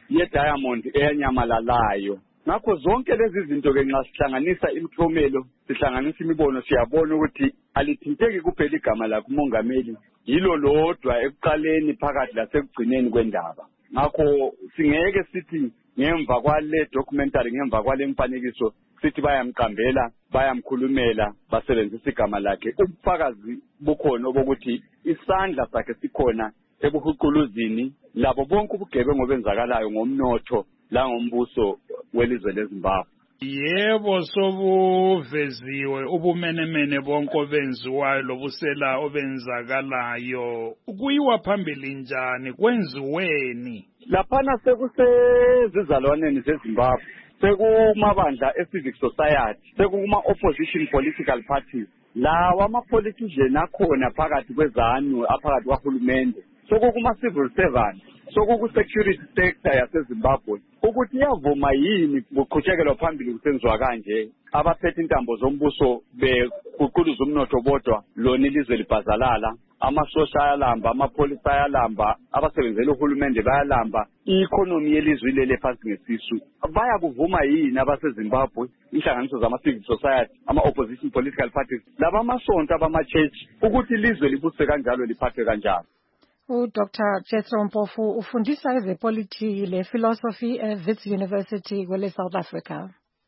ye-diamond eyanyamalalayo. Ngakho zonke lezi zinto ke nxa sihlanganisa imiklomelo, sihlanganisa imibono, siyabona ukuthi alithinteki kuphela igama lakhe umongameli, yilo lodwa ekuqaleni phakathi lasekugcineni kwendaba. Ngakho singeke sithi ngemva kwale documentary, ngemva kwale mfanekiso sithi bayamqambela, bayamkhulumela, basebenzisa igama lakhe. Ubufakazi bukhona obokuthi isandla sakhe sikhona ebuhuquluzini labo bonke ubugebengu obenzakalayo ngomnotho la ngombuso welizwe leZimbabwe. Yebo, sobuveziwe ubumenemene bonke obenziwayo lobusela obenzakalayo. Kuyiwa phambili njani, kwenziweni? Laphana sekusezizalwaneni zeZimbabwe, sekumabandla e-civic society, sekuma-opposition political parties, lawa ama-politician akhona phakathi kwezanu, aphakathi kwahulumende, sokukuma-civil servant, sokuku-security sector yaseZimbabwe, ukuthi yavuma yini kuqhutshekelwa phambili kusenziwa kanje, abaphethe intambo zombuso beququluza umnotho bodwa, lona ilizwe libhazalala, amasosha ayalamba, amapholisa ayalamba, abasebenzela uhulumende bayalamba, i-economy yelizwe ilele phansi ngesisu. Bayakuvuma yini abaseZimbabwe, inhlanganiso zama-civil society, ama-opposition political parties, laba amasonto abama-church, ukuthi ilizwe libuswe kanjalo liphathwe kanjalo? uDoctor Jethro Mpofu ufundisa ezepolitiki le-philosophy e-Wits University kwele South Africa.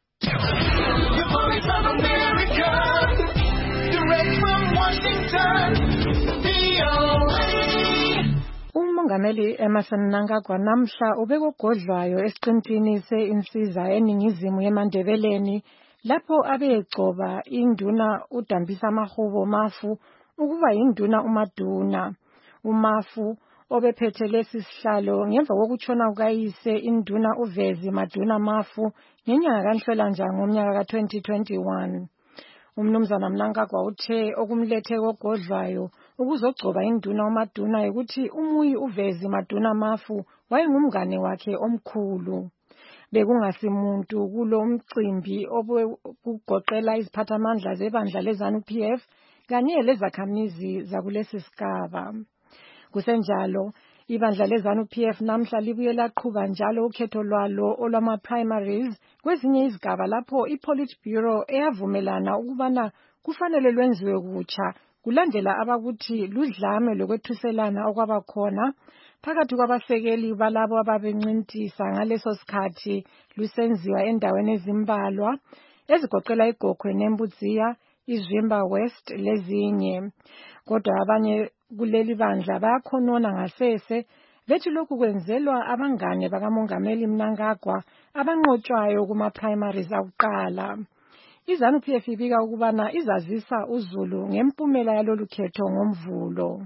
The Voice of America, direct from Washington, V O A. Umongameli Emmerson Mnangagwa namhla ubekugodlwayo esiqintini se-Insiza eningizimu yeMandebeleni lapho abegcoba induna uDambisa Mahubo Mafu ukuba yinduna uMaduna. uMafu obephethe lesi sihlalo ngemva kokutshona kukayise induna uVezi Maduna Mafu ngenyanga kaNhlolanja ngomnyaka ka twenty twenty-one. Umnumzana Mnangagwa uthe okumlethe kogodlwayo ukuzogcoba induna uMaduna ukuthi umuyi uVezi Maduna Mafu wayengumngane wakhe omkhulu. Bekungasimuntu kulo umcimbi obugoqela iziphathamandla zebandla leZANU-P F kanye lezakhamizi zakulesi sigaba. Kusenjalo, ibandla leZANU-P F namhla libuye laqhuba njalo ukhetho lwalo olwama-primaries kwezinye izigaba lapho i-Politburo eyavumelana ukubana kufanele lwenziwe kutsha kulandela abakuthi ludlame lokwethuselana okwabakhona phakathi kwabasekeli balabo ababencintisa ngaleso sikhathi lusenziwa endaweni ezimbalwa ezigoqela iGokhwe neMbudziya, iZwimba West lezinye. Kodwa abanye kuleli bandla bayakhonona ngasese bethi lokhu kwenzelwa abangane bakamongameli Mnangagwa abanqotshwayo kuma-primaries akuqala. iZANU-P F ibika ukubana izazisa uZulu ngempumela yalolu khetho ngoMvulo.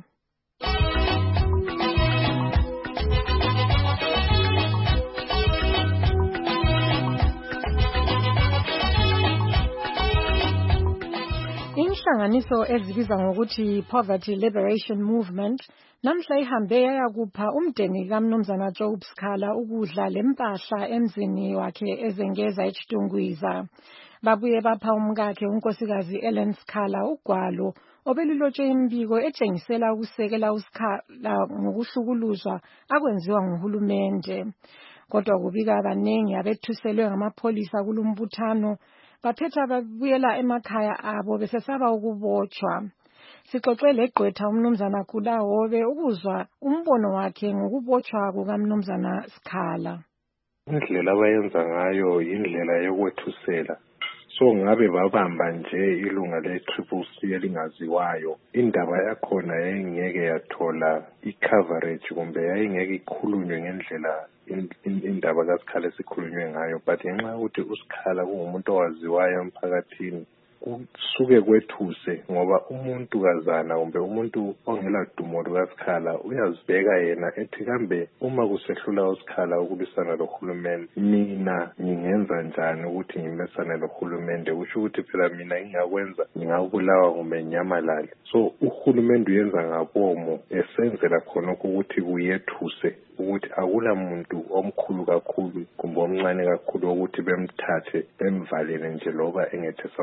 Inhlanganiso ezibiza ngokuthi Poverty Liberation Movement namhla ihambe yayakupha umndeni kaMnumzana Job Sikhala ukudla lempahla emzini wakhe ezengeza eChitungwiza. Babuye bapha umkakhe unkosikazi Ellen Sikhala ugwalo obelulotshwe imbiko etshengisela ukusekela uSikhala ngokuhlukuluzwa akwenziwa nguhulumende. Kodwa kubika abanengi abethuselwe ngamapholisa kulumbuthano baphetha babuyela emakhaya abo besesaba ukubotshwa. Sixoxe legqwetha umnumzana Khulahobe ukuzwa umbono wakhe ngokubotshwa kukaMnumzana Sikhala. Indlela abayenza ngayo indlela yokwethusela. So ngabe babamba nje ilunga le-Triple C elingaziwayo, indaba yakhona yayingeke yathola i-coverage kumbe yayingeke ikhulunywe ngendlela indaba kaSikhala esikhulunywe ngayo. But ngenxa yokuthi uSikhala kungumuntu owaziwayo emphakathini, kusuke kwethuse ngoba umuntu kazana kumbe umuntu ongela dumo lukaSikhala uyazibeka yena ethi kambe uma kusehlula uSikhala ukulwisana lohulumende, mina ngingenza njani ukuthi ngimesane lohulumende, kusho ukuthi phela mina ngingakwenza ngingakubulawa kumbe nyamalale. So uhulumende uyenza ngabomo esenzela khona ukuthi kuyethuse ukuthi akula muntu omkhulu kakhulu kumbe omncane kakhulu ukuthi bemthathe bemvalele nje loba engethe sangacala.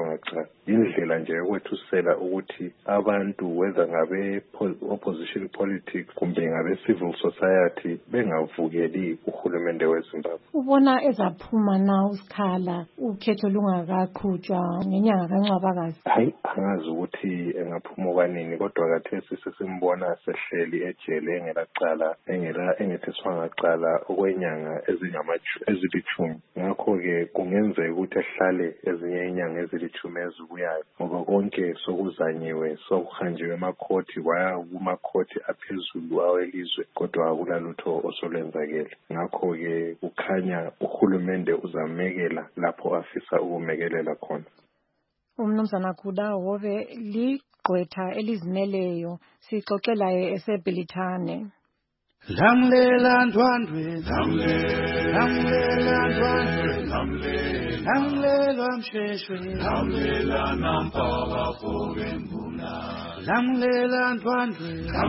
kodwa indlela nje yokwethusela ukuthi abantu whether ngabe opposition politics kumbe ngabe civil society bengavukeli uhulumende weZimbabwe. Ubona ezaphuma na usikhala ukhetho lungakaqhutshwa ngenyanga kaNcwabakazi? Hayi, angazi ukuthi engaphuma kanini kodwa kathesi sesimbona sehleli ejele engelacala engela engetheswanga cala okwenyanga ezilithumi. Ngakho-ke kungenzeka ukuthi ehlale ezinye inyanga ezilithumi ezibuyayo ngoba konke sokuzanyiwe sokuhanjiwe emakhoti kwaya kumakhoti aphezulu awelizwe kodwa akulalutho osolwenzakele. Ngakho-ke kukhanya uhulumende uzamekela lapho afisa ukumekelela khona. Umnumzana Guda Hove ligqwetha elizimeleyo sixoxelayo eseBhilithane. Lamlela ndwandwe lamlela ndwandwe lamlela msheshwe lamlela nampaka pobembula lamlela ndwandwe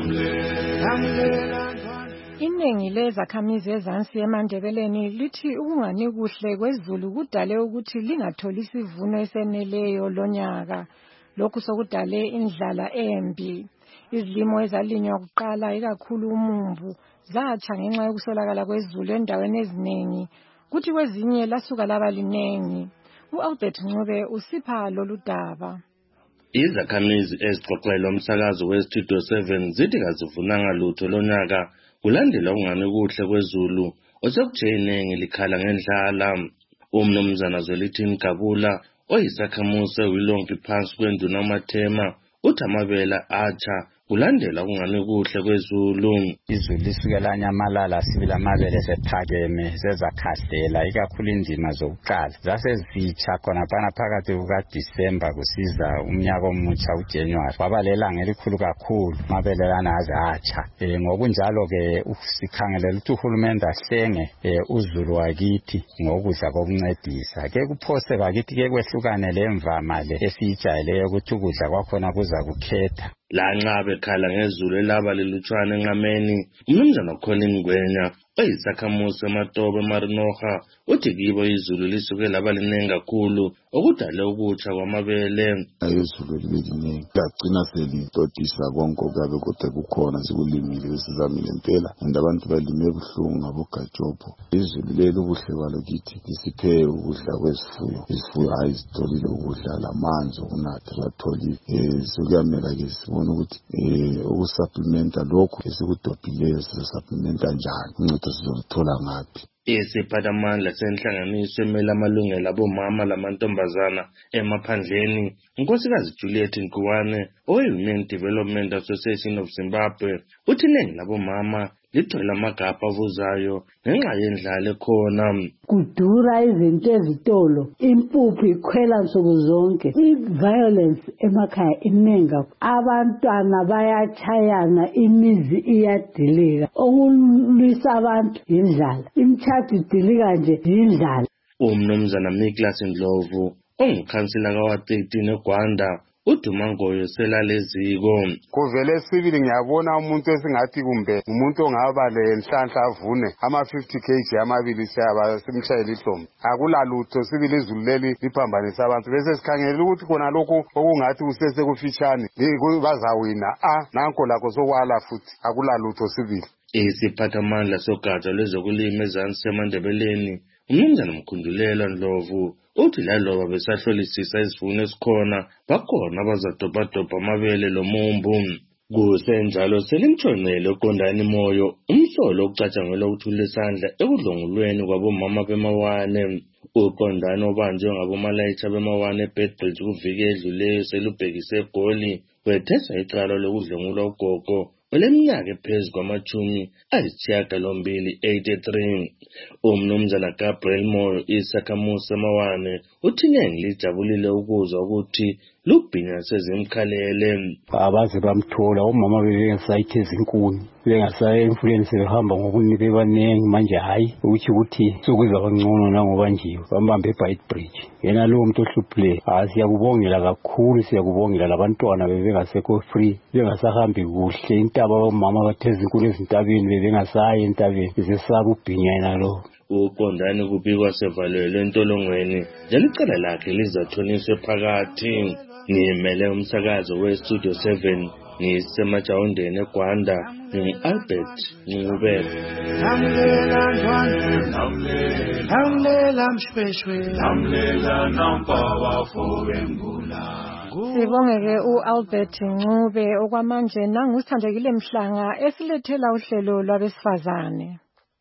lamlela ndwandwe. Iningi lezakhamizi ezansi eMandebeleni lithi ukungani kuhle kwezulu kudale ukuthi lingatholi isivuno eseneleyo lonyaka. Lokhu sokudale indlala embi. Izilimo ezalinywa kuqala ikakhulu umumbu zatsha ngenxa yokusolakala kwezulu endaweni eziningi, kuthi kwezinye lasuka laba linengi. U-Albert Ncube usipha lolu daba. Izakhamizi ezixoxelwa umsakazo we-Studio seven zithi kazivunanga lutho lonyaka kulandela ukungani kuhle kwezulu osekuthe iningi likhala ngendlala. Umnumzana Zwelithini Gabula oyisakhamuzi ewilonke phansi kwenduna uMathema uthi amabela atsha kulandela ukungani kuhle kwezulu. Izulu lisuke lanyamalala sibila amabele sephakeme sezakhasela ikakhulu indima zokuqala zasezitsha khona phana phakathi kukaDisemba kusiza umnyaka omutsha uJanuary kwaba lelanga elikhulu kakhulu amabele lana aze atsha. E, ngokunjalo ke sikhangelela ukuthi uhulumende ahlenge e, uzulu wakithi ngokudla kokuncedisa ke kuphose bakithi ke kwehlukane lemvama le esijayeleyo ukuthi ukudla kwakhona kuza kukhetha. Lanxa bekhala ngezulu elaba lelutshwana enqameni, umnumzana Colin Ngwenya oyisakhamuzi eMatobe eMarinoha uthi kibo izulu lisuke laba linengi kakhulu okudale ukutsha kwamabele. Izulu libelinengi lagcina selitotisa konke okabe kodwa kukhona sikulimile besizamile impela and abantu balime buhlungu ngabogajopho. Izulu leli ubuhle balo kithi lisiphe ukudla kwezifuyo, izifuyo hayi zitholile ukudla lamanzi okunatha batholi sokuyamela ke sibona ukuthi ukusupplementa lokho esikudobhileyo sizosupplementa njani uncedo sizoluthola ngaphi. Isiphathamandla senhlanganiso emele amalungelo abomama lamantombazana emaphandleni unkosikazi Juliet Nkuwane oyi-Women Development Association of Zimbabwe uthi iningi labomama ligcwele amagabha avuzayo ngenxa yendlala ekhona. Kudura izinto ezitolo, impuphu ikhwela nsuku zonke, i-violence emakhaya iningi, abantwana bayachayana, imizi iyadilika, okulwisa abantu yindlala, imthathu idilika nje yindlala. Umnumzana Nicholas Ndlovu ongukhansila kawathirteen eGwanda uDumangoyo selaleziko. Kuvele sibili ngiyabona umuntu esingathi kumbe umuntu ongaba lenhlanhla avune ama fifty kilograms amabili siyaba simshayela ihlombe. Akulalutho sibili izulu leli liphambanisa abantu bese sikhangela ukuthi khona lokho okungathi kusese kufishane bazawina a nanko lakho sokwala futhi akulalutho sibili. Isiphathamandla sogatsha lwezokulima ezansi eMandebeleni umnumzana Mkhundulelwa Ndlovu uthi laloba besahlolisisa isivuno esikhona bakhona abazadobhadobha amabele lomumbu. Kusenjalo selimtshonele uqondani moyo umhlolo okucatshangelwa ukuthula isandla ekudlongulweni kwabomama bemawane. Uqondani obanjwe ngabomalayitha bemawane eBedbridge kuviki edluleyo selubhekise eGoli wethesa icala lokudlongula ugogo oleminyaka ephezu kwamachumi ayisishiyagalombili eighty-three. Umnumzana Gabriel Moyo isakhamuzi semawane uthi iningi lijabulile ukuzwa ukuthi lubhinya sezimkhalele. Abaze bamthola omama bebengasayithe izinkuni bengasaye influence behamba ngokunika bebanengi manje hayi ukuthi ukuthi sokuza kangcono nangoba nje bambambe eBedbridge yena lo muntu ohluphle. Asiyakubongela kakhulu, siyakubongela labantwana bebengasekho free bengasahambi kuhle intaba omama batheza inkuni ezintabeni bebengasayi entabeni besesaba ubhinya yena lo. uqondane kubikwa sevalelwe entolongweni njalo icala lakhe lizathoniswe phakathi. Ngimele umsakazo we-Studio seven ngisemajawundeni eGwanda ngingu-Albert Ncube. Lamlela Ndwandwe, lamlela Mshweshwe, lamlela Nampaba Fowengula. Sibongeke u-Albert Ncube okwamanje nangusithandekile Mhlanga esilethela uhlelo lwabesifazane.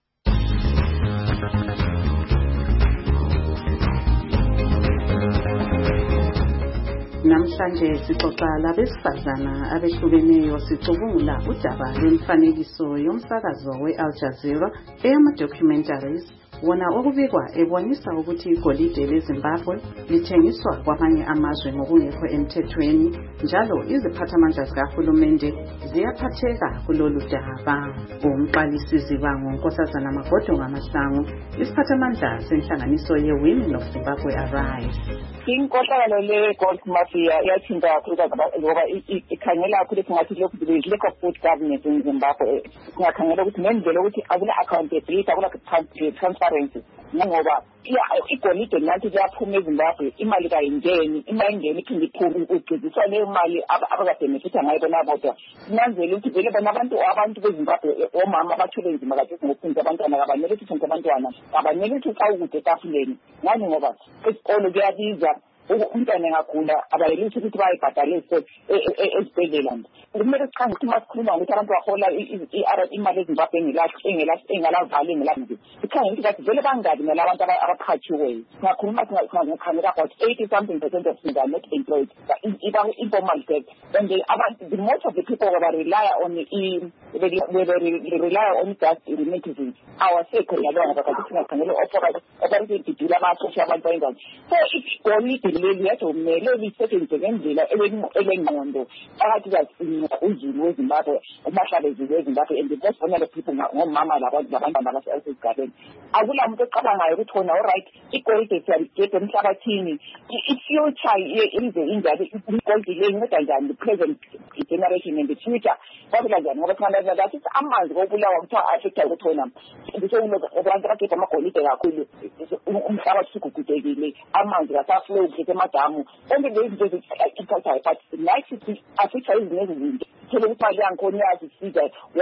Namhlanje sixoxa labesifazana abehlukeneyo sicubungula udaba lwemifanekiso yomsakazo we-Al Jazeera eyama-documentaries wona okubikwa ebonisa ukuthi igolide leZimbabwe lithengiswa kwamanye amazwe ngokungekho emthethweni njalo iziphathamandla zikahulumende ziyaphatheka kulolu daba. Umqalisi zibango uNkosazana Magodo Ngamasango, isiphathamandla senhlanganiso ye-Women of Zimbabwe Arise. Inkohlakalo le-gold mafia iyathinta kakhulu ngoba ikhangela kakhulu singathi lokhu lack of good governance in Zimbabwe. Singakhangela ukuthi nendlela ukuthi akula accountability, akula transparency. Ngoba igolide nathi liyaphuma eZimbabwe, imali kayingeni, imali ingeni iphinde iphume ugciziswa leyo mali abakabhenefitha ngayo bona bodwa. Sinanzele ukuthi vele bona abantu abantu beZimbabwe omama abathwele nzima kakhulu ngokufundisa abantwana kabanele ukuthi ufundisa abantwana kabanele ukuthi ukawude etafuleni. Ngani ngoba esikolo kuyabiza umntwana engagula abayelisi ukuthi bayibhadalise esibhedlela. Kumele sikhanga ukuthi masikhuluma ukuthi abantu bahola imali eZimbabwe engalavali engelamzi. Sikhanga ukuthi kathi vele bangabi nalabantu abaphathiweyo. Singakhuluma singakhangela about eighty something percent of things are not employed. Informal sector. And the most of the people who rely on the they rely on just remittances. Our sector yalona because singakhangela operating didula amasosha abantu bengani. So it's going leli yathi umele lisetshenziswe ngendlela elengqondo phakathi kwezulu weZimbabwe umahlabezulu weZimbabwe and the most vulnerable people ngomama labantwana abasesigabeni. Akula muntu ocabangayo ukuthi wona alright igolide siyaligebhe emhlabathini i-future ize injalo igolide le inceda njani the present generation and the future babula njani ngoba singalenza lathi amanzi kokubulawa kuthiwa affecta ukuthi wona ngisho abantu abagebhe amagolide kakhulu umhlabathi usugugudekile amanzi kasaflow emadamu onke lezi zinto ezithathayo but night affecta izinto ezizinto thele ukuthi mali yangikhona iyazisiza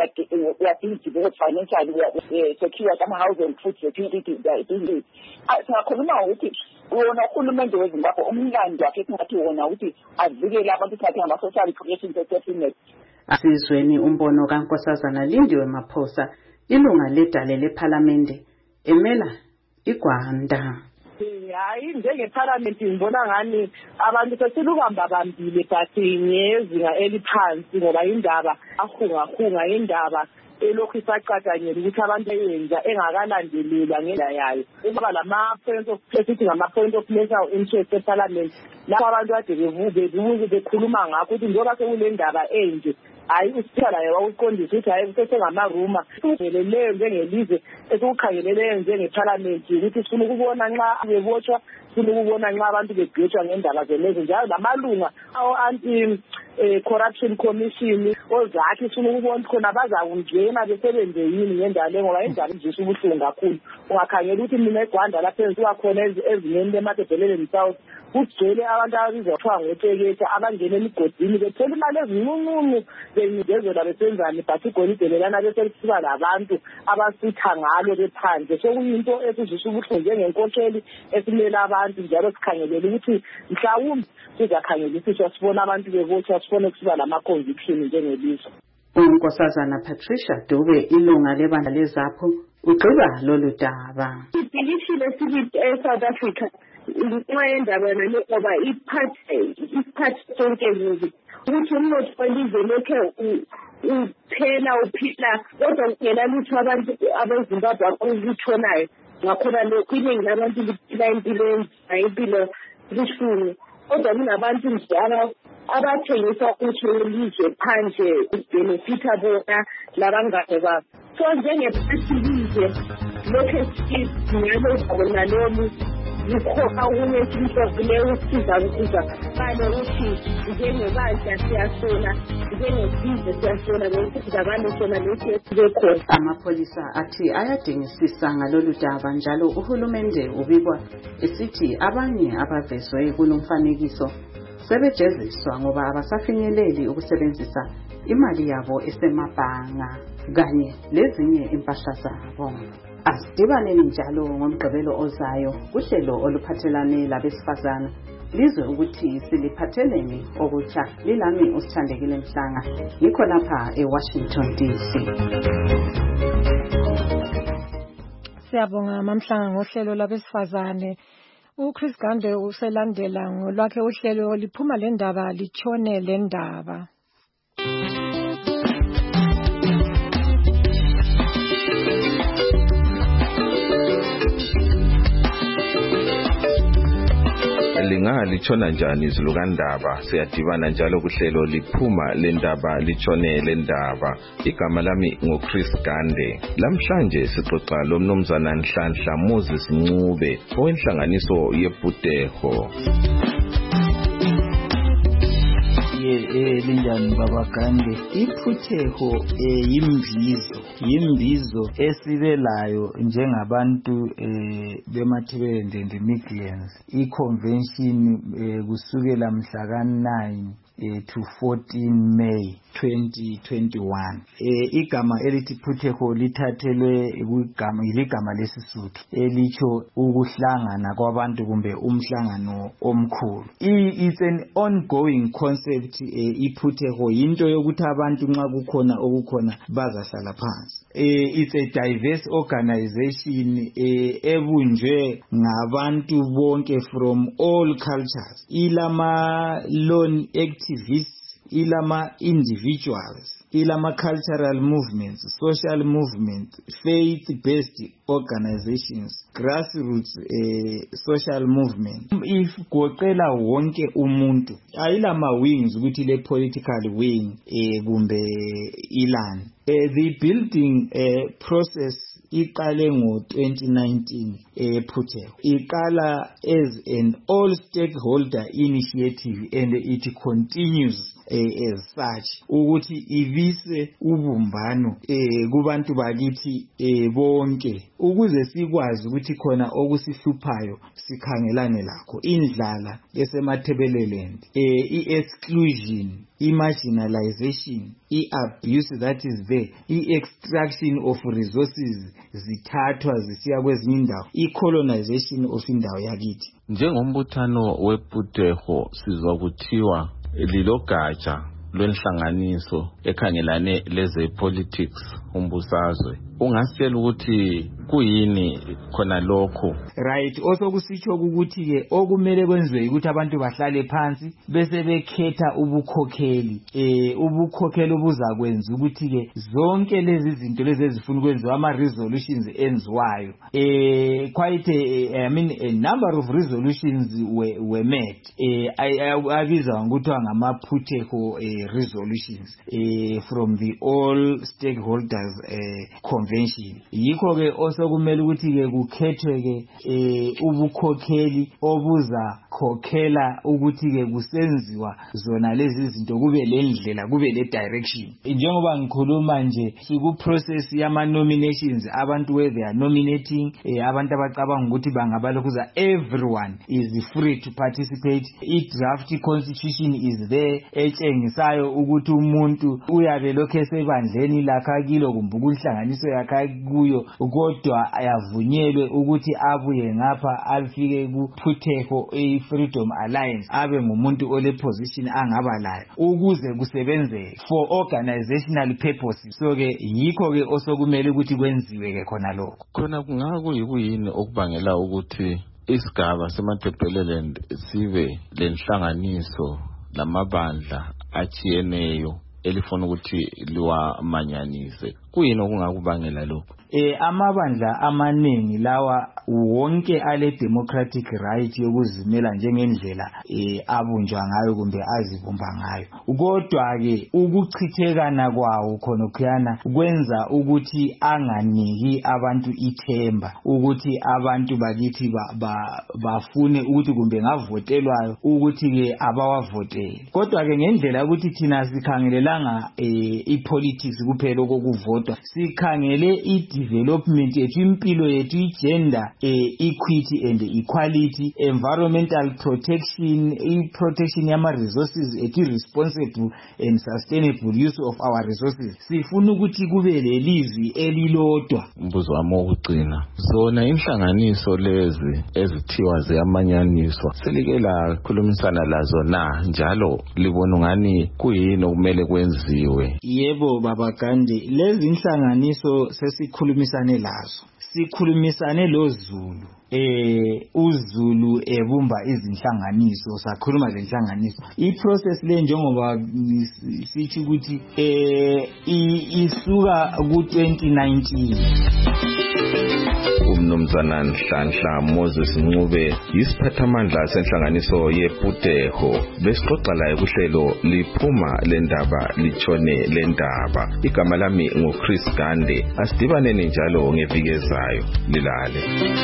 uyadinga financially secure ama-house and food security. Singakhuluma ukuthi wona uhulumende weZimbabwe umlando wakhe singathi wona ukuthi avikele abantu singathi ngama-social protection certificate. Asizweni umbono kaNkosazana Lindiwe Maphosa, ilunga ledale lephalamende emela iGwanda. Hayi njengephalamenti ngibona ngani abantu sesilubamba bambile but ngezinga eliphansi ngoba indaba ahungahunga indaba elokhu isacatshanyela ukuthi abantu eyenza engakalandelela ngendlela yayo. Ukuba lama-point of esithi ngama-point of national interest eParliament lapho abantu kade bevuke bekhuluma ngakho ukuthi njengoba sekule ndaba enje hayi usipha laye wawuqondisa ukuthi hayi kusesengamaruma uveleleyo njengelizwe esikukhangeleleyo njengeParliament ukuthi sifuna ukubona nxa bebotshwa sifuna ukubona nxa abantu begwetshwa ngendaba zelezo njalo namalunga anti corruption commission ozathi sifuna ukubona khona bazakungena besebenze yini ngendaba le ngoba indaba izisa ubuhlungu kakhulu. Ungakhangela ukuthi mina eGwanda lapho enziwa khona ezingeni leMatabeleland South kugcwele abantu ababizwa kuthiwa ngoteketha abangena emigodini bethola imali ezincuncuncu bengidezelwa besenzani but igolide lelana beselisiba labantu abasitha ngalo bephandle. Sokuyinto esizisa ubuhlungu njengenkokheli esimele abantu njalo sikhangelele ukuthi mhlawumbe sizakhangelisiswa sibona abantu bebotshwa sibone kusiba lama-conviction njengelizwe. uNkosazana Patricia Dube, ilunga lebandla leZAPHU, ugqiba lolu daba. Ibhilishile lesibili eSouth Africa ngenxa yendaba yona ngoba iphathe iphathe sonke nje ukuthi umnotho welizwe lokhe uphela uphila kodwa kungena lutho abantu abeZimbabwe abakuthonayo ngakhona lokhu iningi labantu liphila impilo impilo lishuni kodwa kunabantu nje abathengisa ukuthi welizwe phandle benefita bona labangane babo. So njengephathi lizwe lokhe sidingela ukubona lomu zikhokha okunye esimhlovileyo ukusiza ukusiza kale ukuthi njengebandla siyasona njengesizwe siyasona nokusizakale sona lesi esibe khona. Amapholisa athi ayadingisisa ngalolu daba njalo uhulumende ubikwa esithi abanye abavezwe kulomfanekiso sebejeziswa ngoba abasafinyeleli ukusebenzisa imali yabo esemabhanga kanye lezinye impahla zabo. Asidibaneni njalo ngomgqibelo ozayo kuhlelo oluphathelane labesifazana lizwe ukuthi siliphatheleni okutsha. Lilami usithandekile Mhlanga, ngikho lapha eWashington D C. Siyabonga Mamhlanga ngohlelo labesifazane. uChris Gande uselandela ngolwakhe uhlelo liphuma le ndaba litshone le ndaba. Lingalitshona njani izulu kandaba? Siyadibana njalo kuhlelo liphuma le ndaba litshone le ndaba. Igama lami ngoChris Gande. Lamhlanje sixoxa lo mnumzana Nhlanhla Moses Ncube owenhlanganiso yeButeho. Eh linjani baba Gande? iPhutheho eh yimbizo yimbizo esibelayo njengabantu eh bemathebelende and Midlands. iConvention eh kusukela mhla ka nine eh to fourteen May twenty twenty-one. eh igama elithi Phutheho lithathelwe kwigama iligama lesisuthu elicho ukuhlangana kwabantu kumbe umhlangano omkhulu. It's an ongoing concept. eh iPhutheho into yokuthi abantu nxa kukhona okukhona bazahlala phansi. eh it's a diverse organization eh ebunjwe ngabantu bonke from all cultures. Ilama lone activists, ilama individuals, ilama cultural movements, social movements, faith-based organizations, grassroots eh, social movement. If goqela wonke umuntu, ayilama wings ukuthi le political wing eh kumbe ilan. Eh, the building eh, process iqale ngo twenty nineteen. eh Phutheho iqala as an all stakeholder initiative and it continues Eh, as such ukuthi ibise ubumbano eh kubantu bakithi eh bonke ukuze sikwazi ukuthi khona okusihluphayo sikhangelane lakho. Indlala esemathebeleland, eh i-exclusion, i-marginalization, i-abuse that is there, i-extraction of resources zithathwa zisiya kwezinye indawo, i-colonization of indawo yakithi. Njengombuthano weButeho sizwa kuthiwa lilogatsha lwenhlanganiso ekhangelane leze politics umbusazwe. Ungasitshela ukuthi kuyini khona lokho? Right, also kusitsho ukuthi ke okumele kwenziwe ukuthi abantu bahlale phansi bese bekhetha ubukhokheli. Eh ubukhokheli obuzakwenza ukuthi ke zonke lezi zinto lezi ezifuna ukwenziwa ama resolutions enziwayo. Eh quite a, I mean a number of resolutions were, were made. Eh abizwa ukuthi ngama Phutheho eh, resolutions eh from the all stakeholders eh convention. Yikho ke also kumele ukuthi ke kukhethwe ke eh ubukhokheli obuza khokhela ukuthi ke kusenziwa zona lezi zinto kube le ndlela kube le direction. Njengoba ngikhuluma nje siku process yama nominations abantu where they are nominating eh abantu abacabanga ukuthi bangabalokhuza everyone is free to participate. I draft constitution is there etshengisayo ukuthi umuntu uyabe lokho esebandleni lakha kilo kumbe ukuhlanganiso yakha kuyo kodwa ayavunyelwe ukuthi abuye ngapha alifike ku Phutheho a Freedom Alliance abe ngumuntu ole position angaba layo ukuze kusebenzeke for organizational purposes. So ke yikho ke osokumele ukuthi kwenziwe ke khona lokho. Khona kungakuyini okubangela ukuthi isigaba semathebeleland sibe lenhlanganiso lamabandla achiyeneyo elifuna ukuthi liwamanyanise? kuyini okungakubangela lokho? Eh amabandla amaningi lawa wonke ale democratic right yokuzimela njengendlela eh abunjwa ngayo kumbe azibumba ngayo. Kodwa ke ukuchithekana kwawo khona kuyana kwenza ukuthi anganiki abantu ithemba ukuthi abantu bakithi bafune ba, ukuthi kumbe ngavotelwayo ukuthi ke abawavotele. Kodwa ke ngendlela ukuthi thina sikhangelelanga eh ipolitics kuphela okuvotwa, sikhangele i development yethu, impilo yethu, gender equity and equality, environmental protection, protection yama resources ethu, responsible and sustainable use of our resources. Sifuna ukuthi kube lelizwi elilodwa. Mbuzo wami wokugcina, zona inhlanganiso lezi ezithiwa ziyamanyaniswa selike la khulumisana lazo na njalo libona ngani kuyini okumele kwenziwe? Yebo baba Gandhi, lezi inhlanganiso sesikhulumisane lazo. Sikhulumisane lo Zulu. Eh uZulu ebumba izinhlanganiso, sakhuluma zenhlanganiso. I-process le njengoba sithi ukuthi eh isuka ku twenty nineteen. Umnumzana Nhlanhla Moses Ncube yisiphathamandla senhlanganiso yePuteho besixoxa la ekuhlelo liphuma lendaba litshone lendaba. Igama lami ngoChris Gande, asidibaneni njalo ngevikezayo lilale.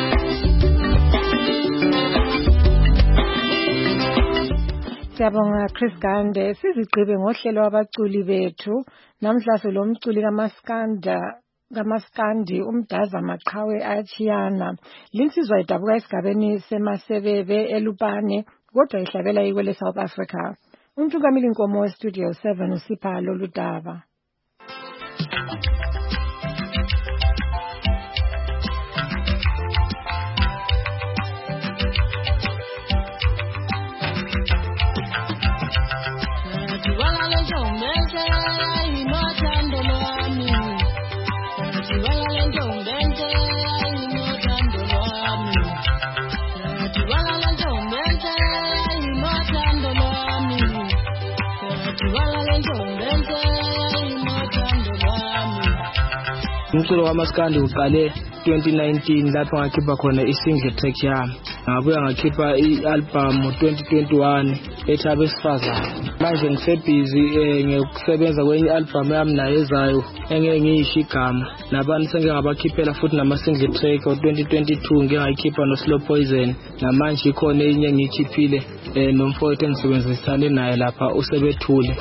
Siyabonga Chris Gande. Sizigqibe ngohlelo wabaculi bethu namhlanje lo mculi kaMaskanda kaMaskandi umdaza Maqhawe achiyana. Linsizwa idabuka esigabeni seMasebebe eLupane kodwa ihlabela ikwele South Africa. Umthukamili Nkomo Studio seven usipha lolu daba. Umculo kaMaskandi uqale twenty nineteen lapho ngakhipha khona i-single track yami. Ngabuya ngakhipha i-album twenty twenty-one ethi Abesifazane. Manje ngisebhizi ngekusebenza kwenye album yami nayo ezayo engeke ngiyisho igama. Nabantu sengeke ngabakhiphela futhi nama-single track twenty twenty-two ngeke ngayikhipha no Slow Poison. Namanje ikhona enye engiyikhiphile nomfowethu engisebenzisane naye lapha uSebethule.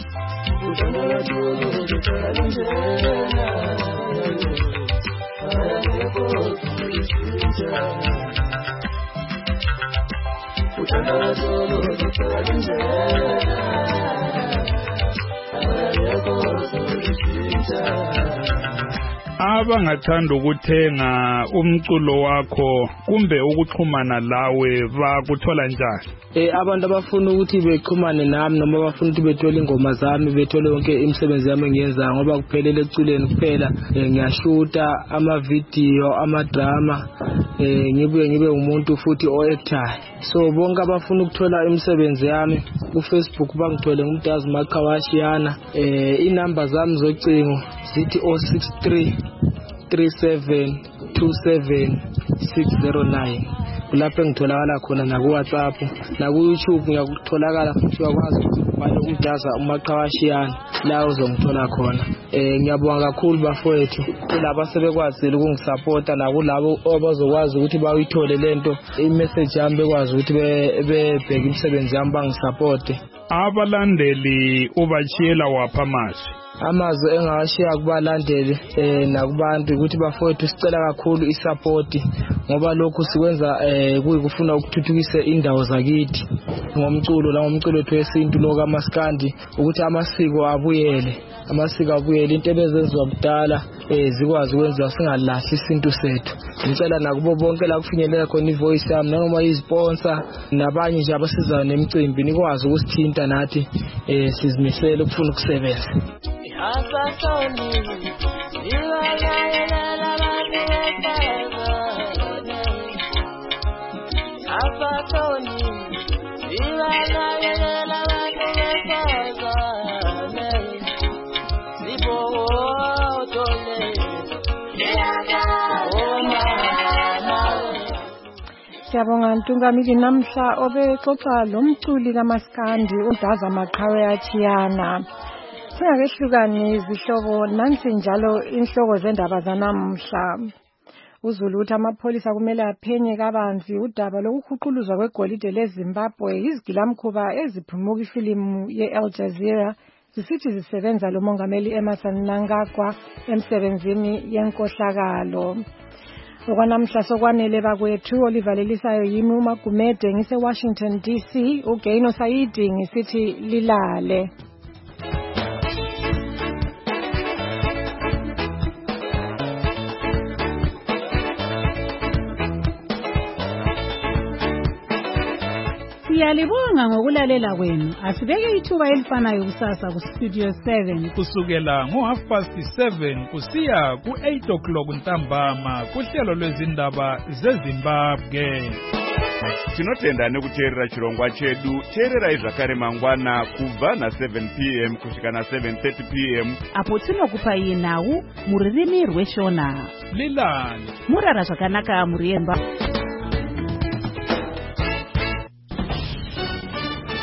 Abangathanda ukuthenga umculo wakho kumbe ukuxhumana lawe bakuthola njani? Eh abantu abafuna ukuthi bexhumane nami noma bafuna ukuthi bethole ingoma zami bethole yonke imisebenzi yami engiyenza ngoba kuphelele eculeni kuphela ngiyashuta ama video ama drama eh ngibuye ngibe umuntu futhi o-actor. So bonke abafuna ukuthola imisebenzi yami ku Facebook bangithole ngumdazi Maqhawe eh inamba zami zocingo zithi zero six three three seven two seven six zero nine. Kulapho ngitholakala khona na ku WhatsApp na ku YouTube ngiyakutholakala futhi uyakwazi ukubhala umdaza uMaqhawe la uzongithola khona. Eh ngiyabonga kakhulu bafowethu kulabo sebekwazile ukungisupporta na kulabo abazokwazi ukuthi bawithole lento i-message yami bekwazi ukuthi bebheke imisebenzi yami bangisupporte. Abalandeli ubachiyela wapha manje? Amazwi engawashiya kubalandeli eh nakubantu ukuthi bafowethu sicela kakhulu isupport ngoba lokho sikwenza eh kuyikufuna ukuthuthukisa indawo zakithi ngomculo la ngomculo wethu wesintu lo kaMaskandi ukuthi amasiko abuyele amasiko abuyele into ebezenziwa kudala eh zikwazi ukwenziwa singalahli isintu sethu. Ngicela nakubo bonke la kufinyelela khona ivoice yami noma isponsor nabanye nje abasizayo nemicimbi nikwazi ukusithinta nathi eh sizimisele ukufuna ukusebenza. Asasoni iwalalela abantu besifazane Asasoni iwalalela abantu besifazane Sibotole Siyabonga Ntungamili namhla obexoxa lomculi kaMaskandi uDaza Maqhawe Athiyana. Singakehlukani izihlobo nansi njalo inhloko zendaba zanamhla. Uzulu uthi amapholisa kumele aphenye kabanzi udaba lokuhuquluzwa kwegolide leZimbabwe izigilamkhuba eziphumuka ifilimu ye-Al Jazeera zisithi zisebenza lo mongameli Emmerson Mnangagwa emsebenzini yenkohlakalo. Okwanamhla sokwanele bakwethu olivalelisayo yimi uMagumede ngise Washington D C uGaino Saidi ngisithi lilale. Siyalibonga ngokulalela kwenu. Asibeke ithuba elifanayo kusasa ku Studio seven kusukela ngo half past seven kusiya ku eight o'clock ntambama kuhlelo lwezindaba zeZimbabwe. Tinotenda nekuteerera chirongwa chedu. Teererai zvakare mangwana kubva na seven p m kusvika na seven thirty p m apo tinokupai nhau muririmi rweshona. Lilani murara zvakanaka muriemba.